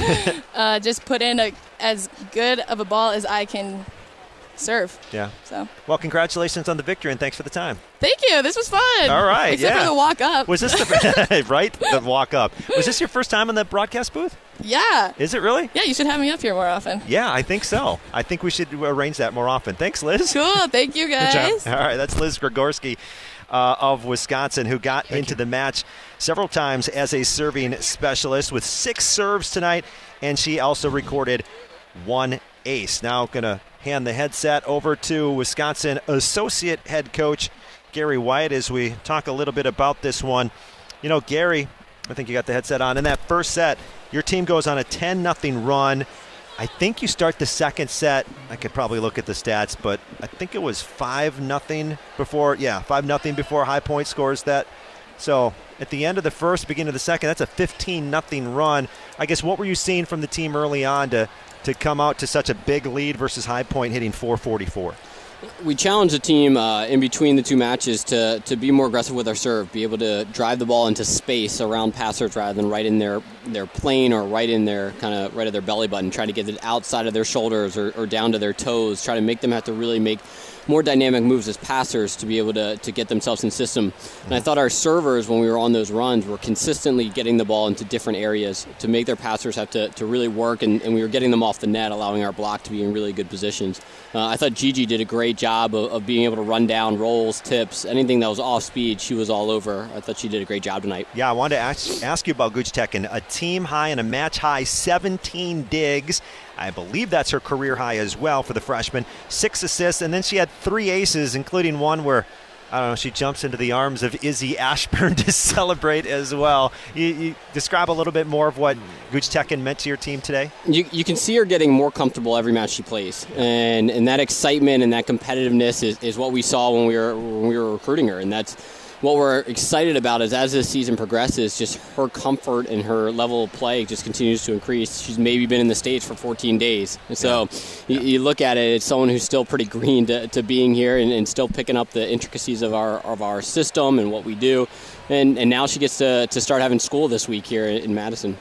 uh, just put in a, as good of a ball as I can serve. Yeah. So. Well, congratulations on the victory and thanks for the time. Thank you. This was fun. All right. Except yeah. for the walk up. Was this the right? The walk up. Was this your first time in the broadcast booth? Yeah. Is it really? Yeah, you should have me up here more often. Yeah, I think so. I think we should arrange that more often. Thanks, Liz. Cool. Thank you, guys. All right. That's Liz Grigorski uh, of Wisconsin, who got Thank into you. the match several times as a serving specialist with six serves tonight, and she also recorded one ace. Now going to hand the headset over to Wisconsin associate head coach Gary Wyatt as we talk a little bit about this one. You know, Gary, I think you got the headset on. In that first set, your team goes on a ten nothing run. I think you start the second set. I could probably look at the stats, but I think it was five nothing before. Yeah, five nothing before High Point scores that. So at the end of the first, beginning of the second, that's a fifteen nothing run. I guess what were you seeing from the team early on to to come out to such a big lead versus High Point hitting four forty-four? We challenged the team uh, in between the two matches to, to be more aggressive with our serve, be able to drive the ball into space around passers rather than right in their, their plane or right in their kind of right at their belly button, try to get it outside of their shoulders or, or down to their toes, try to make them have to really make more dynamic moves as passers to be able to, to get themselves in system. And I thought our servers, when we were on those runs, were consistently getting the ball into different areas to make their passers have to, to really work, and, and we were getting them off the net, allowing our block to be in really good positions. Uh, I thought Gigi did a great job of, of being able to run down rolls, tips, anything that was off speed, she was all over. I thought she did a great job tonight. Yeah, I wanted to ask, ask you about Gooch Tekken. A team high and a match high, seventeen digs. I believe that's her career high as well for the freshman. Six assists, and then she had three aces, including one where, I don't know, she jumps into the arms of Izzy Ashburn to celebrate as well. You, you describe a little bit more of what Gooch Tekken meant to your team today? You, you can see her getting more comfortable every match she plays, and and that excitement and that competitiveness is, is what we saw when we were when we were recruiting her, and that's what we're excited about. Is as this season progresses, just her comfort and her level of play just continues to increase. She's maybe been in the States for fourteen days. And so yeah. you, you look at it, it's someone who's still pretty green to, to being here and, and still picking up the intricacies of our of our system and what we do. And and now she gets to, to start having school this week here in, in Madison.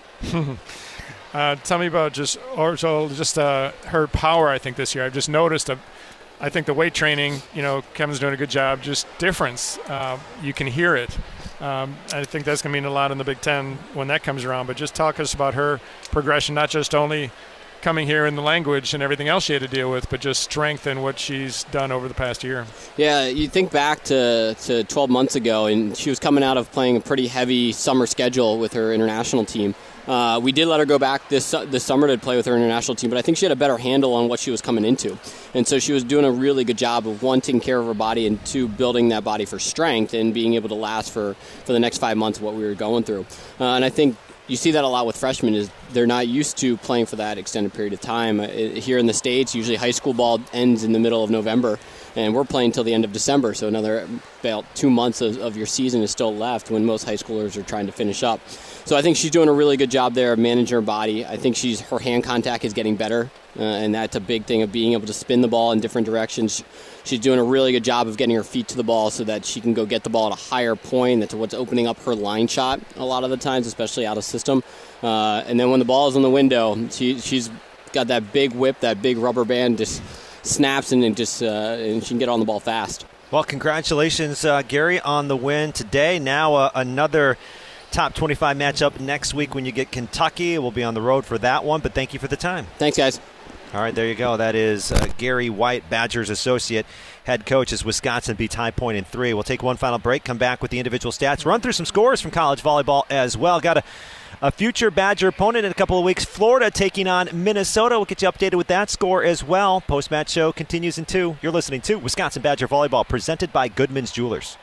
uh, tell me about just, or so just uh, her power, I think, this year. I've just noticed a I think the weight training, you know, Kevin's doing a good job, just difference. Uh, you can hear it. Um, I think that's going to mean a lot in the Big Ten when that comes around. But just talk us about her progression, not just only coming here in the language and everything else she had to deal with, but just strength and what she's done over the past year. Yeah, you think back to, to twelve months ago, and she was coming out of playing a pretty heavy summer schedule with her international team. Uh, we did let her go back this this summer to play with her international team, but I think she had a better handle on what she was coming into. And so she was doing a really good job of, one, taking care of her body, and two, building that body for strength and being able to last for, for the next five months of what we were going through. Uh, and I think you see that a lot with freshmen, is they're not used to playing for that extended period of time. Here in the States, usually high school ball ends in the middle of November, and we're playing till the end of December, so another about two months of, of your season is still left when most high schoolers are trying to finish up. So I think she's doing a really good job there of managing her body. I think she's her hand contact is getting better, uh, and that's a big thing of being able to spin the ball in different directions. She's doing a really good job of getting her feet to the ball so that she can go get the ball at a higher point. That's what's opening up her line shot a lot of the times, especially out of system. Uh, and then when the ball is in the window, she, she's got that big whip, that big rubber band, just snaps and, and just uh, and she can get on the ball fast. Well, congratulations, uh, Gary, on the win today. Now uh, another top twenty-five matchup next week when you get Kentucky. We'll be on the road for that one, but thank you for the time. Thanks, guys. All right, there you go. That is uh, Gary White, Badgers associate head coach as Wisconsin beats High Point in three. We'll take one final break, come back with the individual stats, run through some scores from college volleyball as well. Got a, a future Badger opponent in a couple of weeks, Florida taking on Minnesota. We'll get you updated with that score as well. Post-match show continues in two. You're listening to Wisconsin Badger Volleyball, presented by Goodman's Jewelers.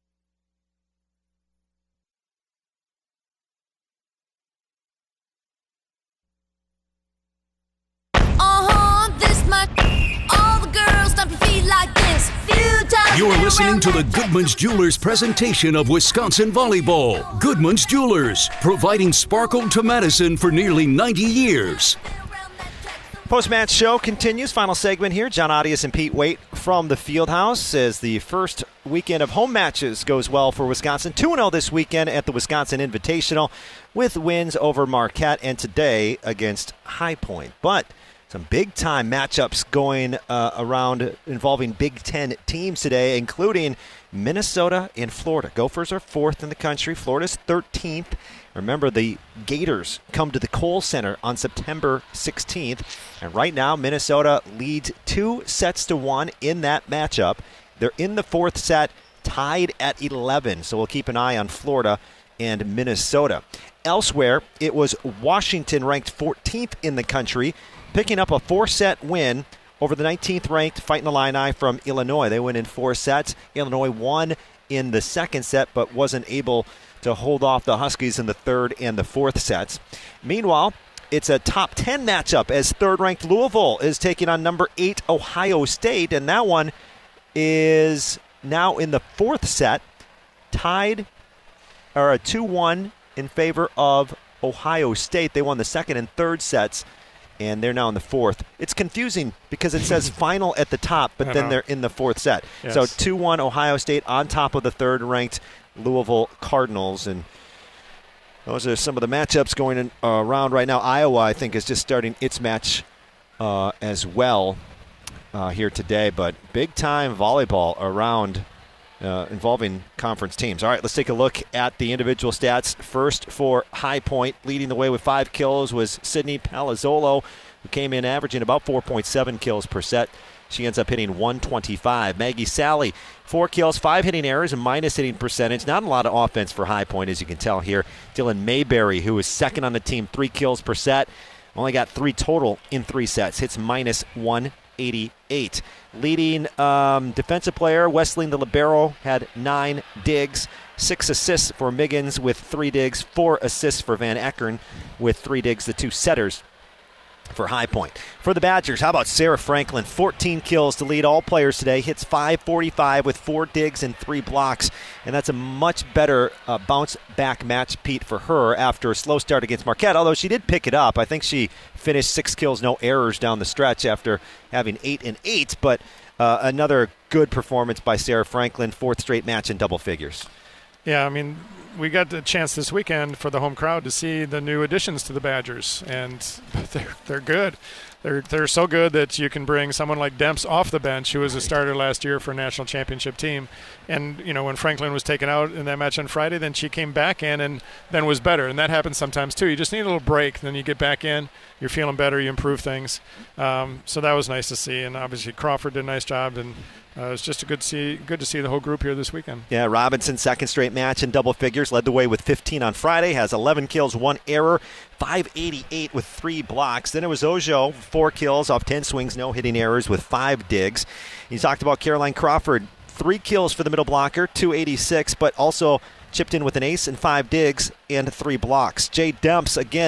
You're listening to the Goodman's Jewelers presentation of Wisconsin Volleyball. Goodman's Jewelers, providing sparkle to Madison for nearly ninety years. Post-match show continues. Final segment here. John Audius and Pete Waite from the Fieldhouse as the first weekend of home matches goes well for Wisconsin. two and oh this weekend at the Wisconsin Invitational with wins over Marquette and today against High Point. But some big-time matchups going uh, around involving Big Ten teams today, including Minnesota and Florida. Gophers are fourth in the country. Florida's thirteenth. Remember, the Gators come to the Kohl Center on September sixteenth. And right now, Minnesota leads two sets to one in that matchup. They're in the fourth set, tied at eleven. So we'll keep an eye on Florida and Minnesota. Elsewhere, it was Washington, ranked fourteenth in the country, picking up a four-set win over the nineteenth-ranked Fighting Illini from Illinois. They win in four sets. Illinois won in the second set, but wasn't able to hold off the Huskies in the third and the fourth sets. Meanwhile, it's a top ten matchup as third-ranked Louisville is taking on number eight Ohio State, and that one is now in the fourth set, tied, or a two one in favor of Ohio State. They won the second and third sets, and they're now in the fourth. It's confusing because it says final at the top, but then they're in the fourth set. Yes. So two one Ohio State on top of the third-ranked Louisville Cardinals. And those are some of the matchups going in, uh, around right now. Iowa, I think, is just starting its match uh, as well uh, here today. But big-time volleyball around uh, involving conference teams. All right, let's take a look at the individual stats. First for High Point, leading the way with five kills was Sydney Palazzolo, who came in averaging about four point seven kills per set. She ends up hitting one twenty-five. Maggie Sally, four kills, five hitting errors, and minus hitting percentage. Not a lot of offense for High Point, as you can tell here. Dylan Mayberry, who is second on the team, three kills per set. Only got three total in three sets. Hits minus one eighty-eight. Leading um, defensive player, Wesleyan the libero, had nine digs. Six assists for Miggins with three digs. Four assists for Van Eckern with three digs, the two setters for High Point. For the Badgers, how about Sarah Franklin? fourteen kills to lead all players today. Hits five forty-five with four digs and three blocks. And that's a much better uh, bounce-back match, Pete, for her after a slow start against Marquette, although she did pick it up. I think she finished six kills, no errors down the stretch after having eight and eight. But uh, another good performance by Sarah Franklin, fourth straight match in double figures. Yeah, I mean, we got the chance this weekend for the home crowd to see the new additions to the Badgers, and they're they're good. They're they're so good that you can bring someone like Demps off the bench, who was a starter last year for a national championship team. And, you know, when Franklin was taken out in that match on Friday, then she came back in and then was better. And that happens sometimes, too. You just need a little break. Then you get back in. You're feeling better. You improve things. Um, so that was nice to see. And, obviously, Crawford did a nice job. And uh, it's just a good, see, good to see the whole group here this weekend. Yeah, Robinson, second straight match in double figures. Led the way with fifteen on Friday. Has eleven kills, one error. five eighty-eight with three blocks. Then it was Ojo, four kills off ten swings, no hitting errors with five digs. You talked about Caroline Crawford, three kills for the middle blocker, two eighty-six, but also chipped in with an ace and five digs and three blocks. Jay Demps, again,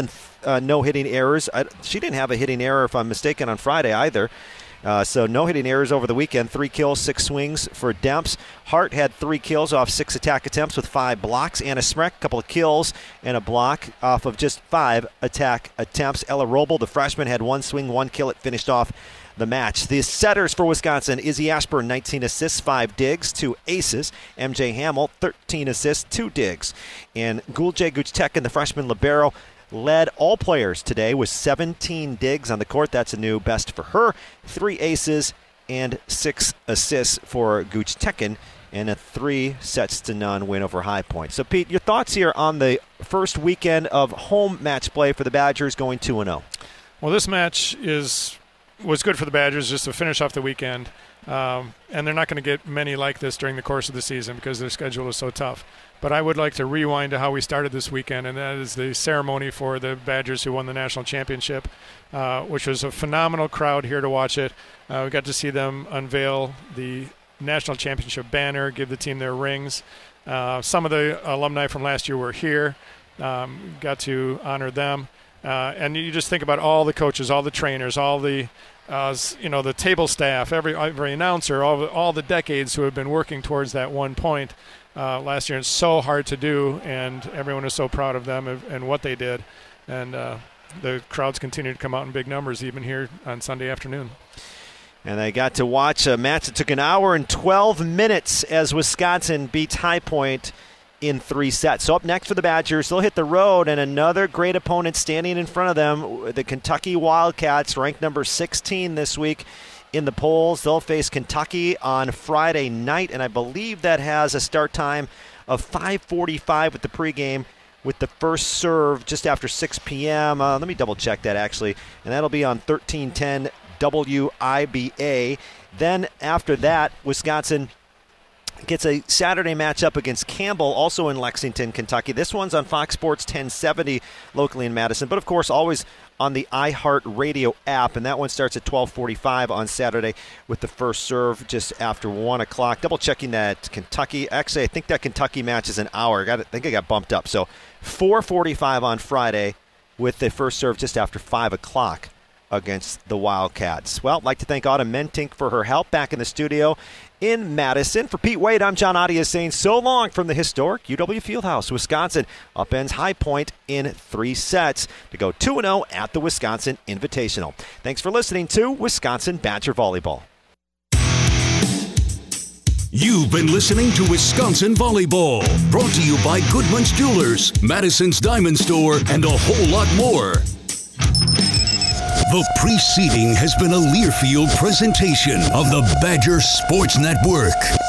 uh, no hitting errors. I, she didn't have a hitting error, if I'm mistaken, on Friday either. Uh, so no hitting errors over the weekend. Three kills, six swings for Demps. Hart had three kills off six attack attempts with five blocks. Anna Smrek, a couple of kills and a block off of just five attack attempts. Ella Roble, the freshman, had one swing, one kill. It finished off the match. The setters for Wisconsin: Izzy Ashburn, nineteen assists, five digs, two aces. M J Hamill, thirteen assists, two digs. And Gulje Guchtekin, the freshman libero, led all players today with seventeen digs on the court. That's a new best for her. Three aces and six assists for Guchtekin, and a three sets to none win over High Point. So, Pete, your thoughts here on the first weekend of home match play for the Badgers going two and oh? Well, this match is was good for the Badgers just to finish off the weekend. Um, and they're not going to get many like this during the course of the season because their schedule is so tough. But I would like to rewind to how we started this weekend, and that is the ceremony for the Badgers who won the national championship, uh, which was a phenomenal crowd here to watch it. Uh, we got to see them unveil the national championship banner, give the team their rings. Uh, some of the alumni from last year were here. Um, got to honor them. Uh, and you just think about all the coaches, all the trainers, all the uh, you know the table staff, every every announcer, all the, all the decades who have been working towards that one point uh, last year. It's so hard to do, and everyone is so proud of them and, and what they did. And uh, the crowds continue to come out in big numbers, even here on Sunday afternoon. And I got to watch a match that took an hour and twelve minutes as Wisconsin beats High Point in three sets. So up next for the Badgers, they'll hit the road, and another great opponent standing in front of them, the Kentucky Wildcats, ranked number sixteen this week in the polls. They'll face Kentucky on Friday night, and I believe that has a start time of five forty-five with the pregame, with the first serve just after six p.m. Uh, let me double-check that, actually, and that'll be on thirteen ten W I B A. Then after that, Wisconsin gets a Saturday matchup against Campbell, also in Lexington, Kentucky. This one's on Fox Sports ten seventy locally in Madison, but of course always on the iHeartRadio app, and that one starts at twelve forty-five on Saturday with the first serve just after one o'clock. Double checking that Kentucky, actually I think that Kentucky match is an hour. I, got, I think I got bumped up. So four forty-five on Friday with the first serve just after five o'clock against the Wildcats. Well, I'd like to thank Autumn Mentink for her help back in the studio in Madison. For Pete Wade, I'm John Adia saying so long from the historic U W Fieldhouse. Wisconsin upends High Point in three sets to go two and oh at the Wisconsin Invitational. Thanks for listening to Wisconsin Badger Volleyball. You've been listening to Wisconsin Volleyball, brought to you by Goodman's Jewelers, Madison's Diamond Store, and a whole lot more. The preceding has been a Learfield presentation of the Badger Sports Network.